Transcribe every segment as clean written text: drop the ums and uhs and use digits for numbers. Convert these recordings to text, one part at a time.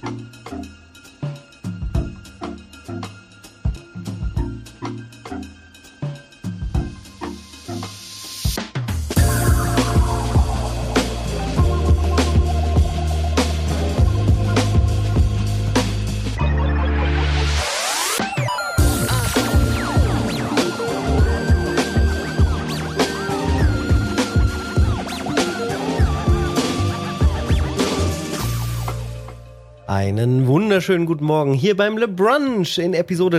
Einen wunderschönen guten Morgen hier beim Le Brunch in Episode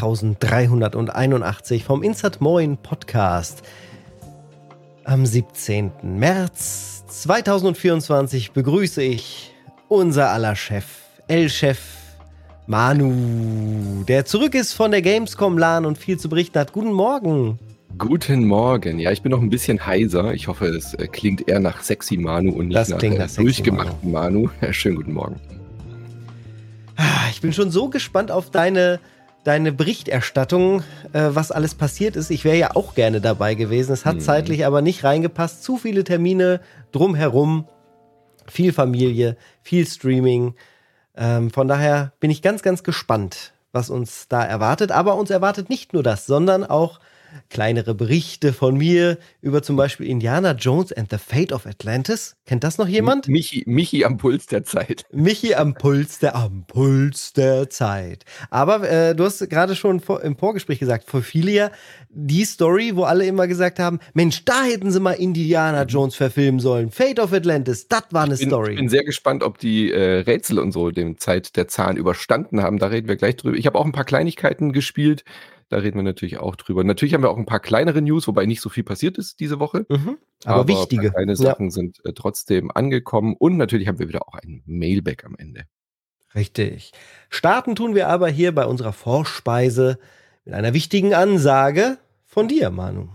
3381 vom Insert Moin Podcast. Am 17. März 2024 begrüße ich unser aller Chef, El-Chef Manu, der zurück ist von der Gamescom LAN und viel zu berichten hat. Guten Morgen. Guten Morgen. Ja, ich bin noch ein bisschen heiser. Ich hoffe, es klingt eher nach sexy Manu und nicht nach durchgemachten Manu. Schönen guten Morgen. Ich bin schon so gespannt auf deine Berichterstattung, was alles passiert ist. Ich wäre ja auch gerne dabei gewesen. Es hat zeitlich aber nicht reingepasst. Zu viele Termine drumherum, viel Familie, viel Streaming. Von daher bin ich ganz, ganz gespannt, was uns da erwartet. Aber uns erwartet nicht nur das, sondern auch kleinere Berichte von mir über zum Beispiel Indiana Jones and the Fate of Atlantis. Kennt das noch jemand? Michi am Puls der Zeit. Michi am Puls der Zeit. Aber du hast gerade schon im Vorgespräch gesagt, für viele ja die Story, wo alle immer gesagt haben, Mensch, da hätten sie mal Indiana Jones verfilmen sollen. Fate of Atlantis, das war eine Story. Ich bin sehr gespannt, ob die Rätsel und so dem Zeit der Zahn überstanden haben. Da reden wir gleich drüber. Ich habe auch ein paar Kleinigkeiten gespielt. Da reden wir natürlich auch drüber. Natürlich haben wir auch ein paar kleinere News, wobei nicht so viel passiert ist diese Woche. Aber wichtige. Kleine Sachen sind trotzdem angekommen. Und natürlich haben wir wieder auch ein Mailback am Ende. Richtig. Starten tun wir aber hier bei unserer Vorspeise mit einer wichtigen Ansage von dir, Manu.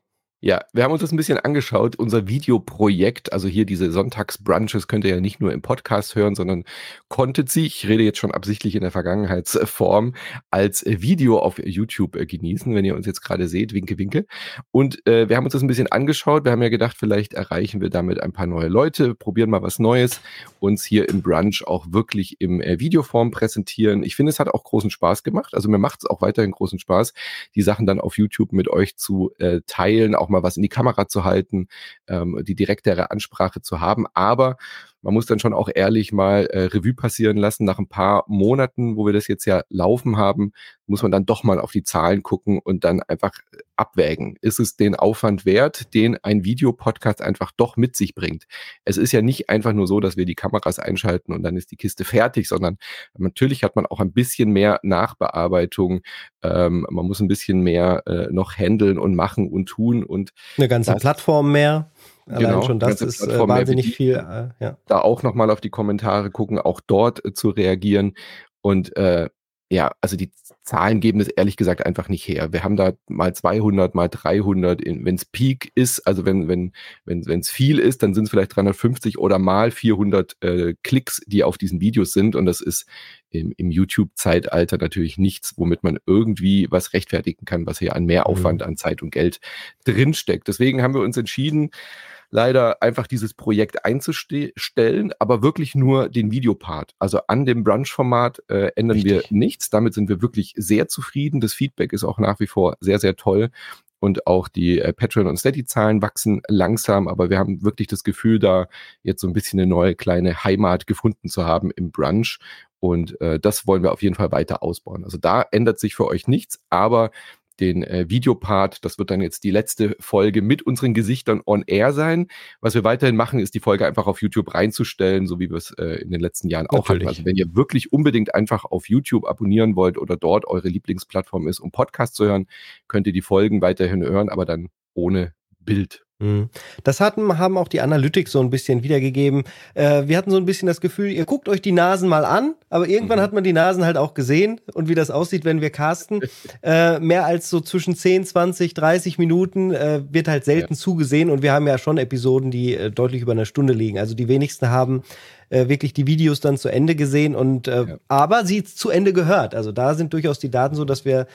Ja, wir haben uns das ein bisschen angeschaut, unser Videoprojekt, also hier diese Sonntagsbrunches könnt ihr ja nicht nur im Podcast hören, sondern konntet sie, ich rede jetzt schon absichtlich in der Vergangenheitsform, als Video auf YouTube genießen, wenn ihr uns jetzt gerade seht, winke, winke. Und wir haben uns das ein bisschen angeschaut, wir haben ja gedacht, vielleicht erreichen wir damit ein paar neue Leute, probieren mal was Neues, uns hier im Brunch auch wirklich im Videoform präsentieren. Ich finde, es hat auch großen Spaß gemacht, also mir macht es auch weiterhin großen Spaß, die Sachen dann auf YouTube mit euch zu teilen, auch mal was in die Kamera zu halten, die direktere Ansprache zu haben, aber man muss dann schon auch ehrlich mal Revue passieren lassen. Nach ein paar Monaten, wo wir das jetzt ja laufen haben, muss man dann doch mal auf die Zahlen gucken und dann einfach abwägen. Ist es den Aufwand wert, den ein Videopodcast einfach doch mit sich bringt? Es ist ja nicht einfach nur so, dass wir die Kameras einschalten und dann ist die Kiste fertig, sondern natürlich hat man auch ein bisschen mehr Nachbearbeitung. Man muss ein bisschen mehr noch handeln und machen und tun. Und eine ganze Plattform mehr. Allein schon das ist wahnsinnig viel. Ja. Da auch nochmal auf die Kommentare gucken, auch dort zu reagieren. Und ja, also die Zahlen geben es ehrlich gesagt einfach nicht her. Wir haben da mal 200, mal 300, wenn es Peak ist, also wenn es viel ist, dann sind es vielleicht 350 oder mal 400 Klicks, die auf diesen Videos sind. Und das ist im YouTube-Zeitalter natürlich nichts, womit man irgendwie was rechtfertigen kann, was hier an Mehraufwand, an Zeit und Geld drinsteckt. Deswegen haben wir uns entschieden, leider einfach dieses Projekt einzustellen, aber wirklich nur den Videopart. Also an dem Brunch-Format ändern wir nichts. Damit sind wir wirklich sehr zufrieden. Das Feedback ist auch nach wie vor sehr, sehr toll. Und auch die Patreon- und Steady-Zahlen wachsen langsam, aber wir haben wirklich das Gefühl, da jetzt so ein bisschen eine neue kleine Heimat gefunden zu haben im Brunch. Und das wollen wir auf jeden Fall weiter ausbauen. Also da ändert sich für euch nichts, aber den Videopart, das wird dann jetzt die letzte Folge mit unseren Gesichtern on air sein. Was wir weiterhin machen, ist die Folge einfach auf YouTube reinzustellen, so wie wir es in den letzten Jahren auch hatten. Also wenn ihr wirklich unbedingt einfach auf YouTube abonnieren wollt oder dort eure Lieblingsplattform ist, um Podcasts zu hören, könnt ihr die Folgen weiterhin hören, aber dann ohne Bild. Das haben auch die Analytics so ein bisschen wiedergegeben. Wir hatten so ein bisschen das Gefühl, ihr guckt euch die Nasen mal an, aber irgendwann hat man die Nasen halt auch gesehen und wie das aussieht, wenn wir casten. Mehr als so zwischen 10, 20, 30 Minuten wird halt selten zugesehen und wir haben ja schon Episoden, die deutlich über eine Stunde liegen. Also die wenigsten haben wirklich die Videos dann zu Ende gesehen und aber sie zu Ende gehört. Also da sind durchaus die Daten so, dass wir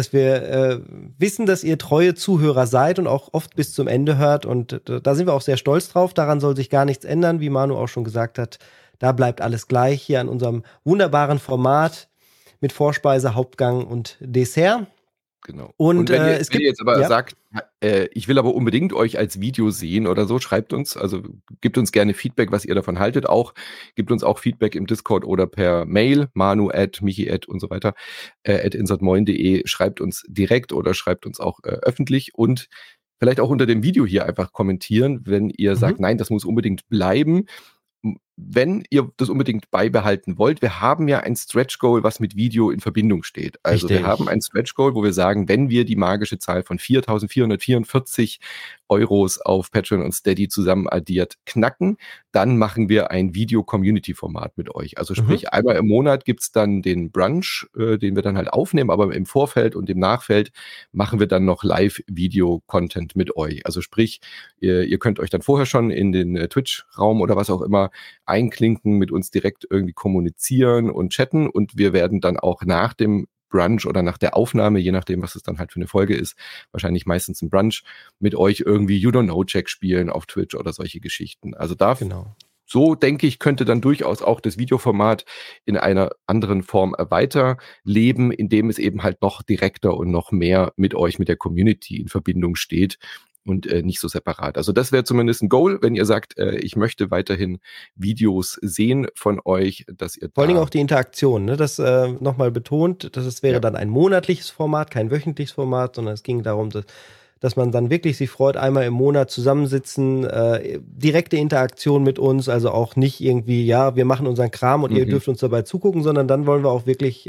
wissen, dass ihr treue Zuhörer seid und auch oft bis zum Ende hört. Und da sind wir auch sehr stolz drauf. Daran soll sich gar nichts ändern, wie Manu auch schon gesagt hat. Da bleibt alles gleich hier an unserem wunderbaren Format mit Vorspeise, Hauptgang und Dessert. Genau. Und wenn ihr, es wenn gibt, ihr jetzt aber ja, sagt, ich will aber unbedingt euch als Video sehen oder so, schreibt uns, also gebt uns gerne Feedback, was ihr davon haltet. Gebt uns auch Feedback im Discord oder per Mail, manu@michi@ und so weiter, @insertmoin.de. Schreibt uns direkt oder schreibt uns auch öffentlich und vielleicht auch unter dem Video hier einfach kommentieren, wenn ihr sagt, nein, das muss unbedingt bleiben. Wenn ihr das unbedingt beibehalten wollt, wir haben ja ein Stretch Goal, was mit Video in Verbindung steht. Also wir haben ein Stretch Goal, wo wir sagen, wenn wir die magische Zahl von 4.444 Euros auf Patreon und Steady zusammen addiert knacken, dann machen wir ein Video-Community-Format mit euch. Also sprich, einmal im Monat gibt's dann den Brunch, den wir dann halt aufnehmen, aber im Vorfeld und im Nachfeld machen wir dann noch Live-Video-Content mit euch. Also sprich, ihr könnt euch dann vorher schon in den Twitch-Raum oder was auch immer einklinken, mit uns direkt irgendwie kommunizieren und chatten und wir werden dann auch nach dem Brunch oder nach der Aufnahme, je nachdem, was es dann halt für eine Folge ist, wahrscheinlich meistens ein Brunch, mit euch irgendwie You Don't Know Check spielen auf Twitch oder solche Geschichten. Also so denke ich, könnte dann durchaus auch das Videoformat in einer anderen Form weiterleben, indem es eben halt noch direkter und noch mehr mit euch, mit der Community in Verbindung steht und nicht so separat. Also das wäre zumindest ein Goal, wenn ihr sagt, ich möchte weiterhin Videos sehen von euch, dass ihr vor allen Dingen auch die Interaktion, ne? Das nochmal betont, dass es wäre dann ein monatliches Format, kein wöchentliches Format, sondern es ging darum, dass man dann wirklich sich freut, einmal im Monat zusammensitzen, direkte Interaktion mit uns, also auch nicht irgendwie, ja, wir machen unseren Kram und ihr dürft uns dabei zugucken, sondern dann wollen wir auch wirklich,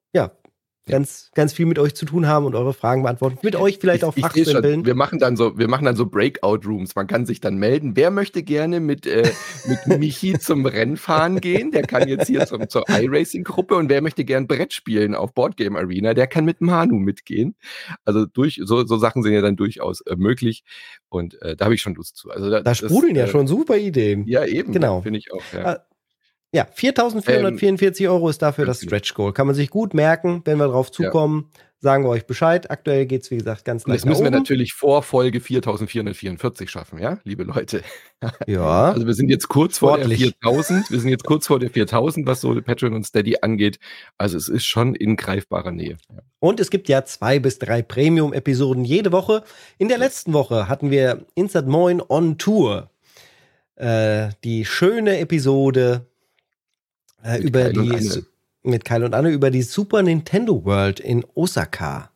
ganz viel mit euch zu tun haben und eure Fragen beantworten. Mit euch vielleicht auch fachsimpeln. Wir machen dann so Breakout-Rooms. Man kann sich dann melden. Wer möchte gerne mit Michi zum Rennfahren gehen? Der kann jetzt hier zur iRacing-Gruppe. Und wer möchte gern Brett spielen auf Boardgame Arena? Der kann mit Manu mitgehen. Also so Sachen sind ja dann durchaus möglich. Und da habe ich schon Lust zu. Also da sprudeln ja schon super Ideen. Ja, eben. Genau. Finde ich auch. Ja. Ja, 4.444 Euro ist dafür das Stretch Goal. Kann man sich gut merken, wenn wir drauf zukommen. Sagen wir euch Bescheid. Aktuell geht es, wie gesagt, ganz leicht. Das müssen wir natürlich vor Folge 4.444 schaffen, ja, liebe Leute. Ja. Also wir sind jetzt kurz vor der 4.000. Wir sind jetzt kurz vor der 4.000, was so Patreon und Steady angeht. Also es ist schon in greifbarer Nähe. Ja. Und es gibt ja 2 bis 3 Premium-Episoden jede Woche. In der letzten Woche hatten wir Insert Moin on Tour. Die schöne Episode mit Kyle und Anne über die Super Nintendo World in Osaka.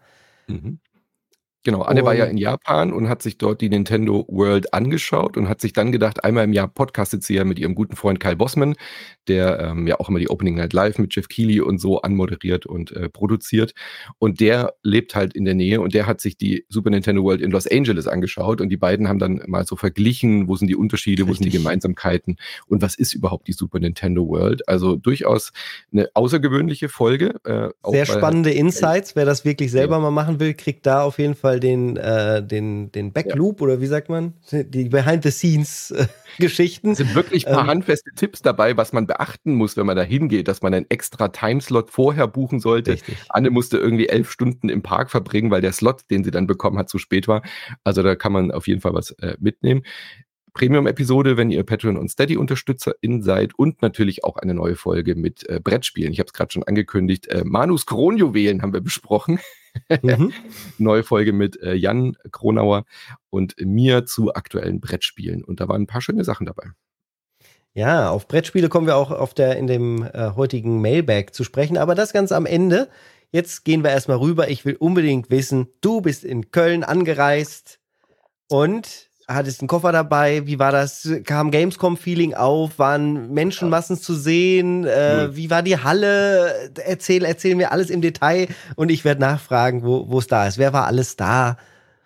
Genau, Anne war ja in Japan und hat sich dort die Nintendo World angeschaut und hat sich dann gedacht, einmal im Jahr podcastet sie ja mit ihrem guten Freund Kyle Bossman, der ja auch immer die Opening Night Live mit Jeff Keighley und so anmoderiert und produziert. Und der lebt halt in der Nähe und der hat sich die Super Nintendo World in Los Angeles angeschaut und die beiden haben dann mal so verglichen, wo sind die Unterschiede, wo sind die Gemeinsamkeiten und was ist überhaupt die Super Nintendo World. Also durchaus eine außergewöhnliche Folge. Sehr spannende Insights. Wer das wirklich selber mal machen will, kriegt da auf jeden Fall den Backloop oder wie sagt man? Die Behind-the-Scenes-Geschichten. Es sind wirklich ein paar handfeste Tipps dabei, was man beachten muss, wenn man da hingeht, dass man einen extra Timeslot vorher buchen sollte. Richtig. Anne musste irgendwie 11 Stunden im Park verbringen, weil der Slot, den sie dann bekommen hat, zu spät war. Also da kann man auf jeden Fall was mitnehmen. Premium-Episode, wenn ihr Patreon und Steady-UnterstützerInnen seid und natürlich auch eine neue Folge mit Brettspielen. Ich habe es gerade schon angekündigt. Manus Kronjuwelen haben wir besprochen. Neue Folge mit Jan Kronauer und mir zu aktuellen Brettspielen. Und da waren ein paar schöne Sachen dabei. Ja, auf Brettspiele kommen wir auch in dem heutigen Mailbag zu sprechen, aber das ganz am Ende. Jetzt gehen wir erstmal rüber. Ich will unbedingt wissen, du bist in Köln angereist und hattest einen Koffer dabei. Wie war das? Kam Gamescom-Feeling auf? Waren Menschenmassen zu sehen? Wie war die Halle? Erzähl mir alles im Detail und ich werde nachfragen, wo es da ist. Wer war alles da?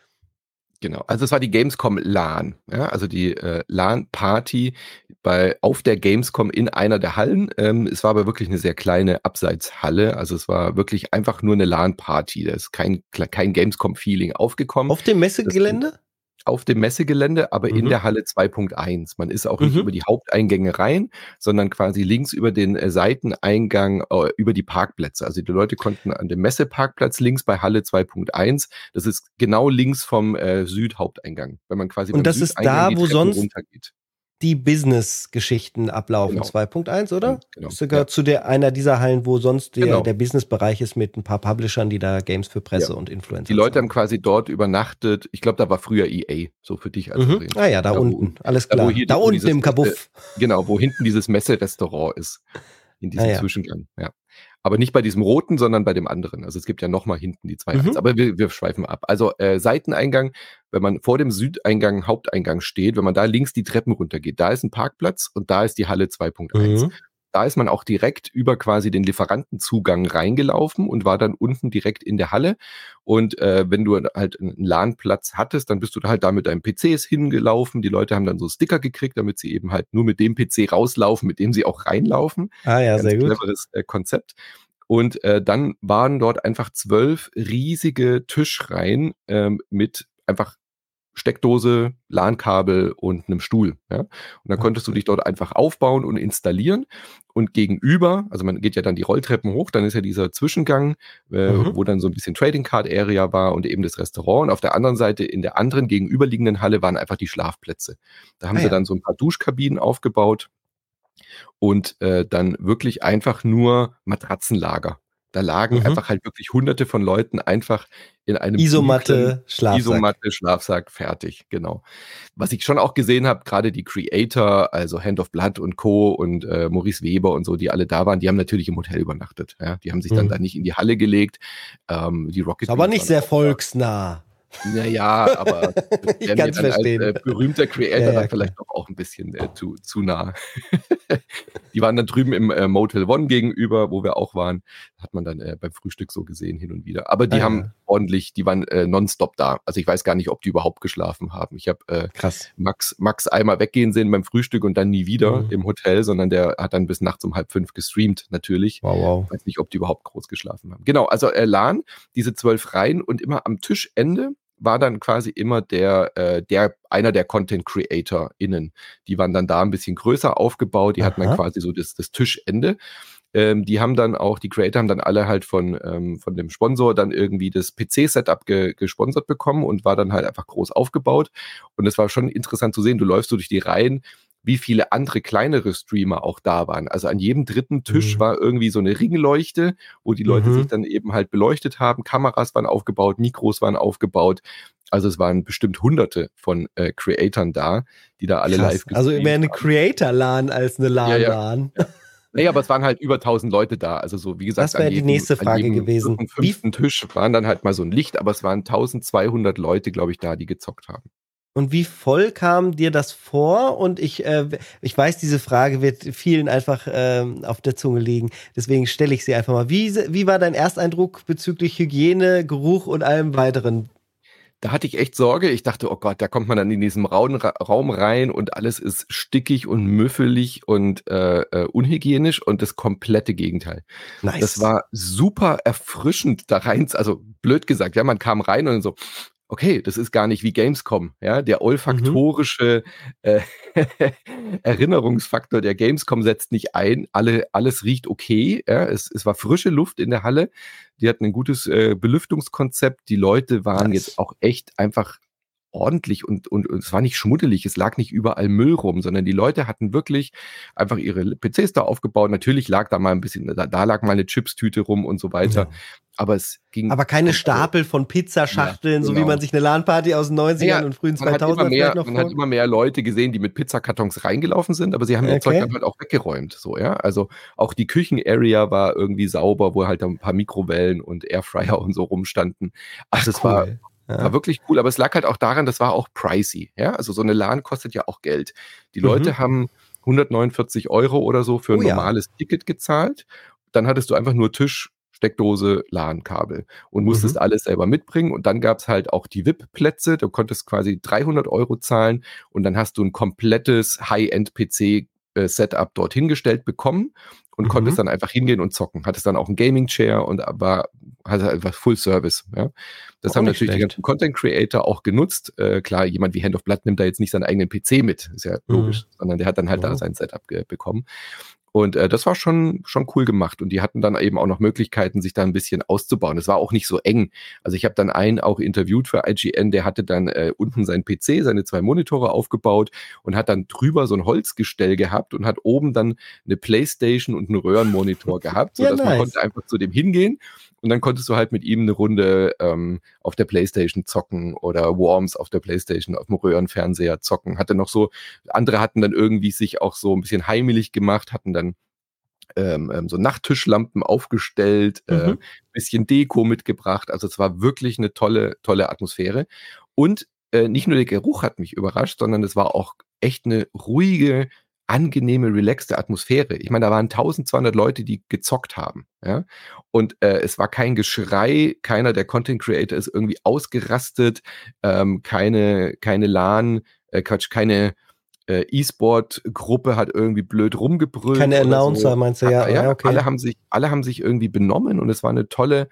Genau, also es war die Gamescom LAN, ja, also die LAN-Party auf der Gamescom in einer der Hallen. Es war aber wirklich eine sehr kleine Abseitshalle, also es war wirklich einfach nur eine LAN-Party. Da ist kein Gamescom-Feeling aufgekommen. Auf dem Messegelände? Auf dem Messegelände, aber in der Halle 2.1. Man ist auch nicht über die Haupteingänge rein, sondern quasi links über den Seiteneingang über die Parkplätze. Also die Leute konnten an dem Messeparkplatz links bei Halle 2.1, das ist genau links vom Südhaupteingang. Wenn man quasi und das ist da, wo sonst runtergeht. die Business-Geschichten ablaufen, Genau. 2.1, oder? Genau. Das gehört zu einer dieser Hallen, wo sonst Genau. der Business-Bereich ist mit ein paar Publishern, die da Games für Presse und Influencer Die Leute haben zeigen. quasi dort übernachtet. Ich glaube, da war früher EA, so für dich als Ah ja, da unten. Alles klar. Da unten im Kabuff. Genau, wo hinten dieses Messerestaurant ist. In diesem Zwischengang, ja. Aber nicht bei diesem roten, sondern bei dem anderen. Also es gibt ja nochmal hinten die 2.1. Aber wir schweifen ab. Also Seiteneingang, wenn man vor dem Südeingang, Haupteingang steht, wenn man da links die Treppen runtergeht, da ist ein Parkplatz und da ist die Halle 2.1. Da ist man auch direkt über quasi den Lieferantenzugang reingelaufen und war dann unten direkt in der Halle. Und wenn du halt einen LAN-Platz hattest, dann bist du halt da mit deinen PCs hingelaufen. Die Leute haben dann so Sticker gekriegt, damit sie eben halt nur mit dem PC rauslaufen, mit dem sie auch reinlaufen. Ah ja, Ganz sehr gut. cleveres Konzept. Und dann waren dort einfach 12 riesige Tischreihen mit einfach Steckdose, LAN-Kabel und einem Stuhl. Ja? Und dann konntest du dich dort einfach aufbauen und installieren. Und gegenüber, also man geht ja dann die Rolltreppen hoch, dann ist ja dieser Zwischengang, wo dann so ein bisschen Trading Card Area war und eben das Restaurant. Und auf der anderen Seite, in der anderen gegenüberliegenden Halle, waren einfach die Schlafplätze. Da haben sie dann so ein paar Duschkabinen aufgebaut und dann wirklich einfach nur Matratzenlager. Da lagen einfach halt wirklich hunderte von Leuten einfach in einem Isomatte, Schlafsack. Isomatte, Schlafsack, fertig, genau. Was ich schon auch gesehen habe, gerade die Creator, also Hand of Blood und Co. und Maurice Weber und so, die alle da waren, die haben natürlich im Hotel übernachtet. Ja? Die haben sich dann da nicht in die Halle gelegt. Die Rocket aber nicht sehr volksnah. Naja, aber ich kann es verstehen. Als berühmter Creator dann vielleicht doch auch ein bisschen zu nah. Die waren dann drüben im Motel One gegenüber, wo wir auch waren. Hat man dann beim Frühstück so gesehen hin und wieder. Aber die haben ordentlich, die waren nonstop da. Also ich weiß gar nicht, ob die überhaupt geschlafen haben. Ich habe Max einmal weggehen sehen beim Frühstück und dann nie wieder im Hotel, sondern der hat dann bis nachts um 4:30 gestreamt, natürlich. Wow. Ich weiß nicht, ob die überhaupt groß geschlafen haben. Genau, also LAN, diese 12 Reihen und immer am Tischende war dann quasi immer einer der Content CreatorInnen. Die waren dann da ein bisschen größer aufgebaut, die hatten dann quasi so das Tischende. Die haben dann auch, die Creator haben dann alle halt von dem Sponsor dann irgendwie das PC-Setup gesponsert bekommen und war dann halt einfach groß aufgebaut. Und es war schon interessant zu sehen, du läufst so durch die Reihen, wie viele andere kleinere Streamer auch da waren. Also an jedem dritten Tisch war irgendwie so eine Ringleuchte, wo die Leute sich dann eben halt beleuchtet haben. Kameras waren aufgebaut, Mikros waren aufgebaut. Also es waren bestimmt Hunderte von Creatoren da, die da alle live gestreamt haben. Also mehr eine Creator-LAN als eine LAN-LAN. Ja. Naja, aber es waren halt über 1000 Leute da. Also so, wie gesagt, das wäre die nächste Frage gewesen. Am 5. Tisch waren dann halt mal so ein Licht, aber es waren 1200 Leute, glaube ich, da, die gezockt haben. Und wie voll kam dir das vor? Und ich weiß, diese Frage wird vielen einfach auf der Zunge liegen. Deswegen stelle ich sie einfach mal. Wie war dein Ersteindruck bezüglich Hygiene, Geruch und allem weiteren? Da hatte ich echt Sorge. Ich dachte, oh Gott, da kommt man dann in diesen Raum rein und alles ist stickig und müffelig und unhygienisch und das komplette Gegenteil. Nice. Das war super erfrischend da rein. Also blöd gesagt, ja, man kam rein und so, okay, das ist gar nicht wie Gamescom, ja, der olfaktorische Erinnerungsfaktor der Gamescom setzt nicht ein, alles riecht okay, ja, es war frische Luft in der Halle, die hatten ein gutes Belüftungskonzept, die Leute waren jetzt auch echt einfach ordentlich und es war nicht schmuddelig, es lag nicht überall Müll rum, sondern die Leute hatten wirklich einfach ihre PCs da aufgebaut. Natürlich lag da mal ein bisschen, da lag mal eine Chipstüte rum und so weiter. Ja. Aber es ging. Aber keine Stapel von Pizzaschachteln, so wie man sich eine LAN-Party aus den 90ern und frühen 2000ern vielleicht noch Man hat immer mehr Leute gesehen, die mit Pizzakartons reingelaufen sind, aber sie haben ihr Zeug dann halt auch weggeräumt, so, ja. Also auch die Küchen-Area war irgendwie sauber, wo halt ein paar Mikrowellen und Airfryer und so rumstanden. Also es war wirklich cool, aber es lag halt auch daran, das war auch pricey, ja. Also so eine LAN kostet ja auch Geld. Die Leute haben 149 € oder so für ein normales Ticket gezahlt. Dann hattest du einfach nur Tisch, Steckdose, LAN-Kabel und musstest alles selber mitbringen. Und dann gab es halt auch die VIP-Plätze. Du konntest quasi 300 € zahlen und dann hast du ein komplettes High-End-PC-Setup dort hingestellt bekommen und konntest dann einfach hingehen und zocken. Hattest dann auch einen Gaming-Chair und hatte einfach Full Service. Ja. Das haben natürlich die ganzen Content-Creator auch genutzt. Klar, jemand wie Hand of Blood nimmt da jetzt nicht seinen eigenen PC mit, ist ja logisch, sondern der hat dann halt da sein Setup bekommen. Und das war schon cool gemacht. Und die hatten dann eben auch noch Möglichkeiten, sich da ein bisschen auszubauen. Es war auch nicht so eng. Also ich habe dann einen auch interviewt für IGN, der hatte dann unten seinen PC, seine 2 Monitore aufgebaut und hat dann drüber so ein Holzgestell gehabt und hat oben dann eine Playstation und einen Röhrenmonitor gehabt, sodass man konnte einfach zu dem hingehen. Und dann konntest du halt mit ihm eine Runde auf der Playstation zocken oder Worms auf der Playstation, auf dem Röhrenfernseher zocken. Hatte noch so, andere hatten dann irgendwie sich auch so ein bisschen heimelig gemacht, hatten dann so Nachttischlampen aufgestellt, bisschen Deko mitgebracht. Also es war wirklich eine tolle Atmosphäre. Und nicht nur der Geruch hat mich überrascht, sondern es war auch echt eine ruhige, angenehme, relaxte Atmosphäre. Ich meine, da waren 1200 Leute, die gezockt haben. Ja? Und es war kein Geschrei, keiner der Content Creator ist irgendwie ausgerastet, keine LAN, keine E-Sport-Gruppe hat irgendwie blöd rumgebrüllt. Keine Announcer, so. Meinst du? Ja, okay. Alle haben sich irgendwie benommen und es war eine tolle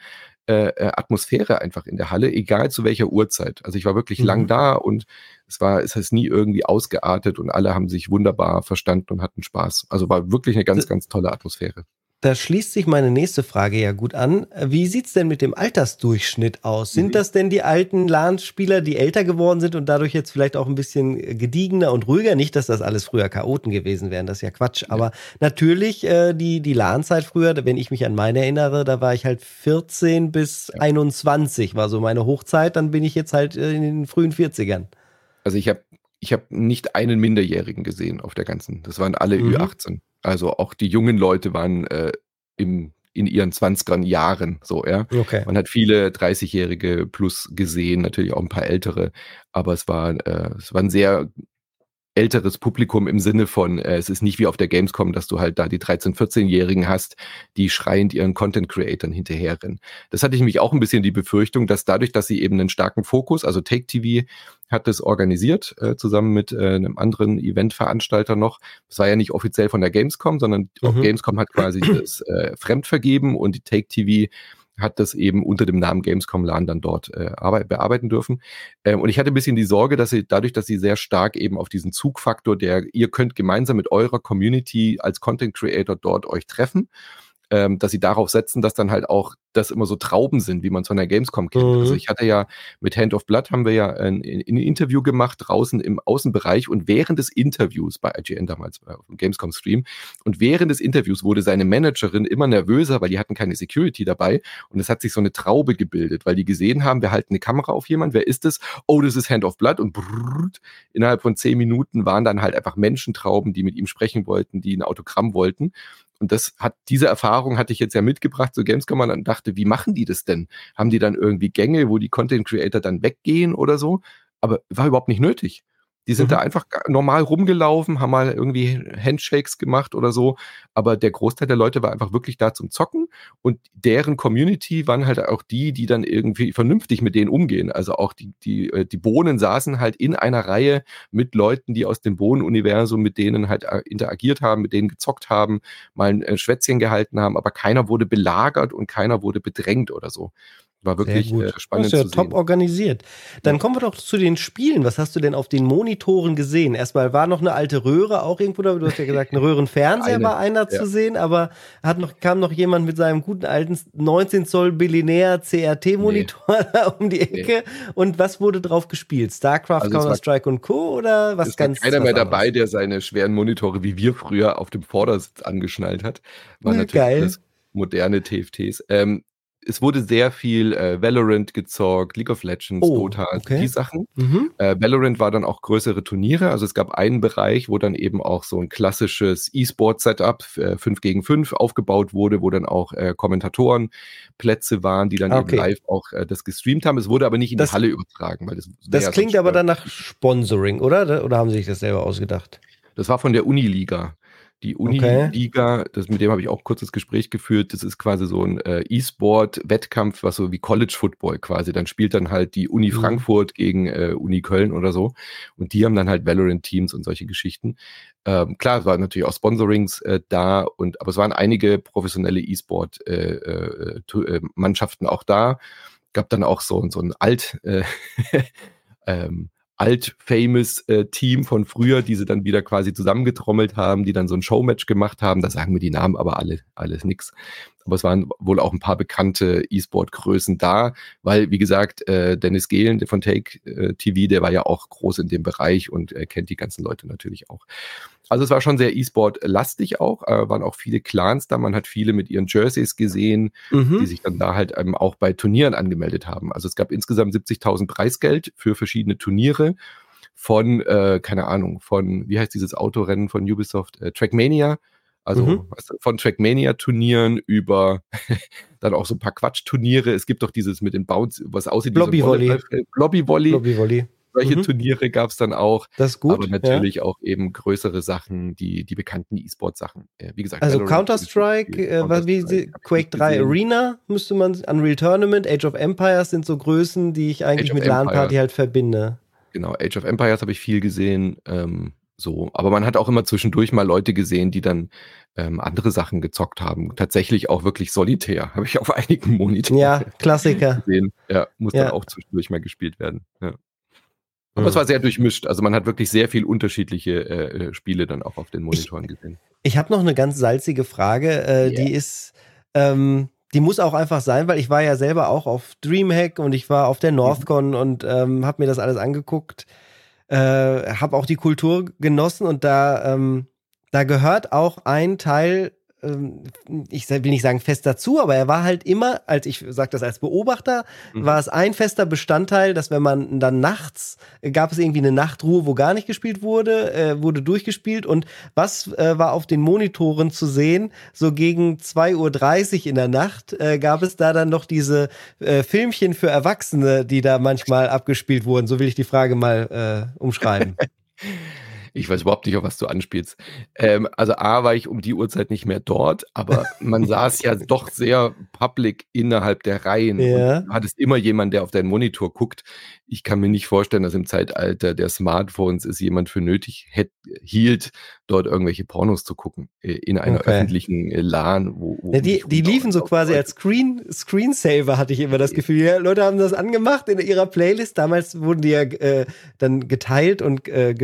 Atmosphäre einfach in der Halle, egal zu welcher Uhrzeit. Also ich war wirklich lang da und es ist nie irgendwie ausgeartet und alle haben sich wunderbar verstanden und hatten Spaß. Also war wirklich eine ganz, ganz tolle Atmosphäre. Da schließt sich meine nächste Frage ja gut an. Wie sieht's denn mit dem Altersdurchschnitt aus? Sind das denn die alten LAN-Spieler, die älter geworden sind und dadurch jetzt vielleicht auch ein bisschen gediegener und ruhiger? Nicht, dass das alles früher Chaoten gewesen wären, das ist ja Quatsch. Ja. Aber natürlich die LAN-Zeit früher, wenn ich mich an meine erinnere, da war ich halt 14 bis 21, war so meine Hochzeit. Dann bin ich jetzt halt in den frühen 40ern. Also ich hab nicht einen Minderjährigen gesehen auf der ganzen. Das waren alle Ü18. Also auch die jungen Leute waren in ihren 20er Jahren so, ja. Okay. Man hat viele 30-Jährige plus gesehen, natürlich auch ein paar ältere, aber es war ein sehr älteres Publikum im Sinne von, es ist nicht wie auf der Gamescom, dass du halt da die 13-, 14-Jährigen hast, die schreiend ihren Content-Creatern hinterherrennen. Das hatte ich nämlich auch ein bisschen die Befürchtung, dass dadurch, dass sie eben einen starken Fokus, also Take TV hat das organisiert, zusammen mit einem anderen Eventveranstalter noch. Das war ja nicht offiziell von der Gamescom, sondern Gamescom hat quasi das fremdvergeben und die Take TV hat das eben unter dem Namen Gamescom LAN dann dort bearbeiten dürfen. Und ich hatte ein bisschen die Sorge, dass sie dadurch, dass sie sehr stark eben auf diesen Zugfaktor, ihr könnt gemeinsam mit eurer Community als Content Creator dort euch treffen, dass sie darauf setzen, dass dann halt auch das immer so Trauben sind, wie man es von der Gamescom kennt. Also ich hatte ja mit Hand of Blood haben wir ja ein Interview gemacht draußen im Außenbereich und während des Interviews bei IGN damals auf dem Gamescom Stream und während des Interviews wurde seine Managerin immer nervöser, weil die hatten keine Security dabei und es hat sich so eine Traube gebildet, weil die gesehen haben, wir halten eine Kamera auf jemanden, wer ist es? Oh, das ist Hand of Blood und innerhalb von 10 Minuten waren dann halt einfach Menschentrauben, die mit ihm sprechen wollten, die ein Autogramm wollten. Und diese Erfahrung hatte ich jetzt ja mitgebracht zur Gamescom und dann dachte, wie machen die das denn? Haben die dann irgendwie Gänge, wo die Content Creator dann weggehen oder so? Aber war überhaupt nicht nötig. Die sind da einfach normal rumgelaufen, haben mal irgendwie Handshakes gemacht oder so. Aber der Großteil der Leute war einfach wirklich da zum Zocken. Und deren Community waren halt auch die dann irgendwie vernünftig mit denen umgehen. Also auch die Bohnen saßen halt in einer Reihe mit Leuten, die aus dem Bohnen-Universum mit denen halt interagiert haben, mit denen gezockt haben, mal ein Schwätzchen gehalten haben. Aber keiner wurde belagert und keiner wurde bedrängt oder so. War wirklich spannend zu sehen. Top organisiert. Dann kommen wir doch zu den Spielen. Was hast du denn auf den Monitoren gesehen? Erstmal war noch eine alte Röhre auch irgendwo da. Du hast ja gesagt, eine Röhrenfernseher war einer zu sehen, aber kam noch jemand mit seinem guten alten 19 Zoll Billionär CRT-Monitor um die Ecke. Und was wurde drauf gespielt? StarCraft, Counter-Strike und Co. oder was ganz? Es war keiner mehr dabei, der seine schweren Monitore, wie wir früher, auf dem Vordersitz angeschnallt hat. War natürlich das moderne TFTs. Es wurde sehr viel Valorant gezockt, League of Legends, Dota, die Sachen. Valorant war dann auch größere Turniere. Also es gab einen Bereich, wo dann eben auch so ein klassisches E-Sport-Setup 5 gegen 5 aufgebaut wurde, wo dann auch Kommentatorenplätze waren, die dann eben live auch das gestreamt haben. Es wurde aber nicht in die Halle übertragen. Weil das klingt aber dann nach Sponsoring, oder? Oder haben sie sich das selber ausgedacht? Das war von der Uniliga. Die Uni-Liga, mit dem habe ich auch ein kurzes Gespräch geführt, das ist quasi so ein E-Sport-Wettkampf, was so wie College-Football quasi, dann spielt dann halt die Uni Frankfurt gegen Uni Köln oder so und die haben dann halt Valorant-Teams und solche Geschichten. Klar, es waren natürlich auch Sponsorings da, aber es waren einige professionelle E-Sport-Mannschaften auch da. Gab dann auch so ein alt-famous Team von früher, die sie dann wieder quasi zusammengetrommelt haben, die dann so ein Showmatch gemacht haben. Da sagen mir die Namen aber alles nix. Aber es waren wohl auch ein paar bekannte E-Sport-Größen da, weil, wie gesagt, Dennis Gehlen von Take TV, der war ja auch groß in dem Bereich und kennt die ganzen Leute natürlich auch. Also es war schon sehr E-Sport-lastig auch, waren auch viele Clans da, man hat viele mit ihren Jerseys gesehen, die sich dann da halt auch bei Turnieren angemeldet haben. Also es gab insgesamt 70.000 Preisgeld für verschiedene Turniere von, keine Ahnung, von, wie heißt dieses Autorennen von Ubisoft, Trackmania, also von Trackmania-Turnieren über dann auch so ein paar Quatsch-Turniere. Es gibt doch dieses mit den Bounce, was aussieht wie so ein Blobby-Volley. Solche Turniere gab es dann auch. Das ist gut. Aber natürlich auch eben größere Sachen, die bekannten E-Sport-Sachen. Wie gesagt, also Counter-Strike, Quake 3 Arena müsste man, Unreal Tournament, Age of Empires sind so Größen, die ich eigentlich mit LAN-Party halt verbinde. Genau, Age of Empires habe ich viel gesehen. So, aber man hat auch immer zwischendurch mal Leute gesehen, die dann andere Sachen gezockt haben. Tatsächlich auch wirklich solitär. Habe ich auf einigen Monitoren Klassiker gesehen. Ja, muss dann auch zwischendurch mal gespielt werden. Ja. Aber es war sehr durchmischt. Also man hat wirklich sehr viel unterschiedliche Spiele dann auch auf den Monitoren gesehen. Ich habe noch eine ganz salzige Frage. Die ist, die muss auch einfach sein, weil ich war ja selber auch auf Dreamhack und ich war auf der Northcon und habe mir das alles angeguckt. Habe auch die Kultur genossen und da gehört auch ein Teil, ich will nicht sagen fest dazu, aber er war halt immer, ich sage das als Beobachter, war es ein fester Bestandteil, dass wenn man dann nachts, gab es irgendwie eine Nachtruhe, wo gar nicht gespielt wurde, wurde durchgespielt und was war auf den Monitoren zu sehen, so gegen 2:30 Uhr in der Nacht gab es da dann noch diese Filmchen für Erwachsene, die da manchmal abgespielt wurden, so will ich die Frage mal umschreiben. Ich weiß überhaupt nicht, auf was du anspielst. Also A, war ich um die Uhrzeit nicht mehr dort, aber man saß ja doch sehr public innerhalb der Reihen. Ja. Und du hattest immer jemanden, der auf deinen Monitor guckt. Ich kann mir nicht vorstellen, dass im Zeitalter der Smartphones es jemand für nötig hielt, dort irgendwelche Pornos zu gucken in einer öffentlichen LAN. Die liefen so quasi als Screensaver, hatte ich immer das Gefühl. Ja, Leute haben das angemacht in ihrer Playlist. Damals wurden die ja dann geteilt und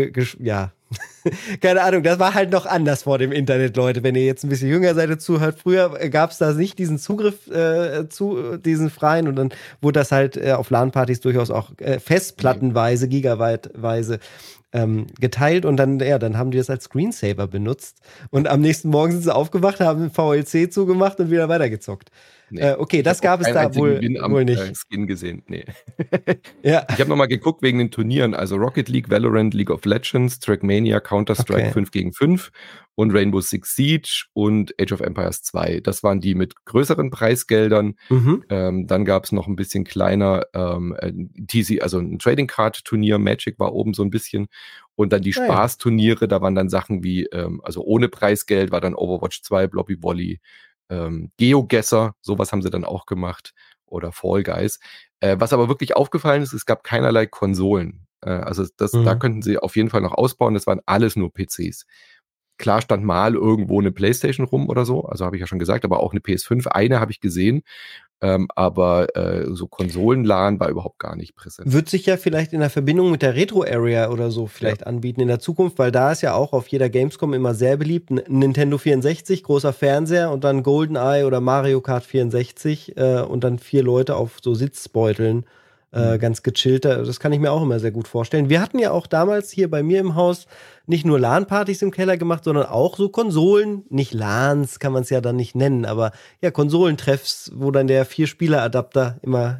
keine Ahnung, das war halt noch anders vor dem Internet, Leute. Wenn ihr jetzt ein bisschen jünger seid und zuhört, früher gab es da nicht diesen Zugriff zu diesen freien und dann wurde das halt auf LAN-Partys durchaus auch festplattenweise, gigabyteweise geteilt und dann haben die das als Screensaver benutzt und am nächsten Morgen sind sie aufgewacht, haben VLC zugemacht und wieder weitergezockt. Nee. Okay, das gab es da wohl nicht. Skin gesehen, nee. Ja. Ich habe nochmal geguckt wegen den Turnieren, also Rocket League, Valorant, League of Legends, Trackmania, Counter-Strike 5 gegen 5 und Rainbow Six Siege und Age of Empires 2. Das waren die mit größeren Preisgeldern. Dann gab es noch ein bisschen kleiner TC, also ein Trading Card Turnier, Magic war oben so ein bisschen. Und dann die Spaßturniere, da waren dann Sachen wie, also ohne Preisgeld war dann Overwatch 2, Blobby Volley, GeoGuessr, sowas haben sie dann auch gemacht oder Fall Guys. Was aber wirklich aufgefallen ist, es gab keinerlei Konsolen. Also da könnten sie auf jeden Fall noch ausbauen, das waren alles nur PCs. Klar stand mal irgendwo eine Playstation rum oder so, also habe ich ja schon gesagt, aber auch eine PS5, eine habe ich gesehen, aber so Konsolen-LAN war überhaupt gar nicht präsent. Wird sich ja vielleicht in der Verbindung mit der Retro-Area oder so vielleicht anbieten in der Zukunft, weil da ist ja auch auf jeder Gamescom immer sehr beliebt. Nintendo 64, großer Fernseher und dann GoldenEye oder Mario Kart 64 und dann 4 Leute auf so Sitzbeuteln. Ganz gechillt, das kann ich mir auch immer sehr gut vorstellen. Wir hatten ja auch damals hier bei mir im Haus nicht nur LAN-Partys im Keller gemacht, sondern auch so Konsolen, nicht LANs, kann man es ja dann nicht nennen, aber ja, Konsolentreffs, wo dann der 4-Spieler-Adapter immer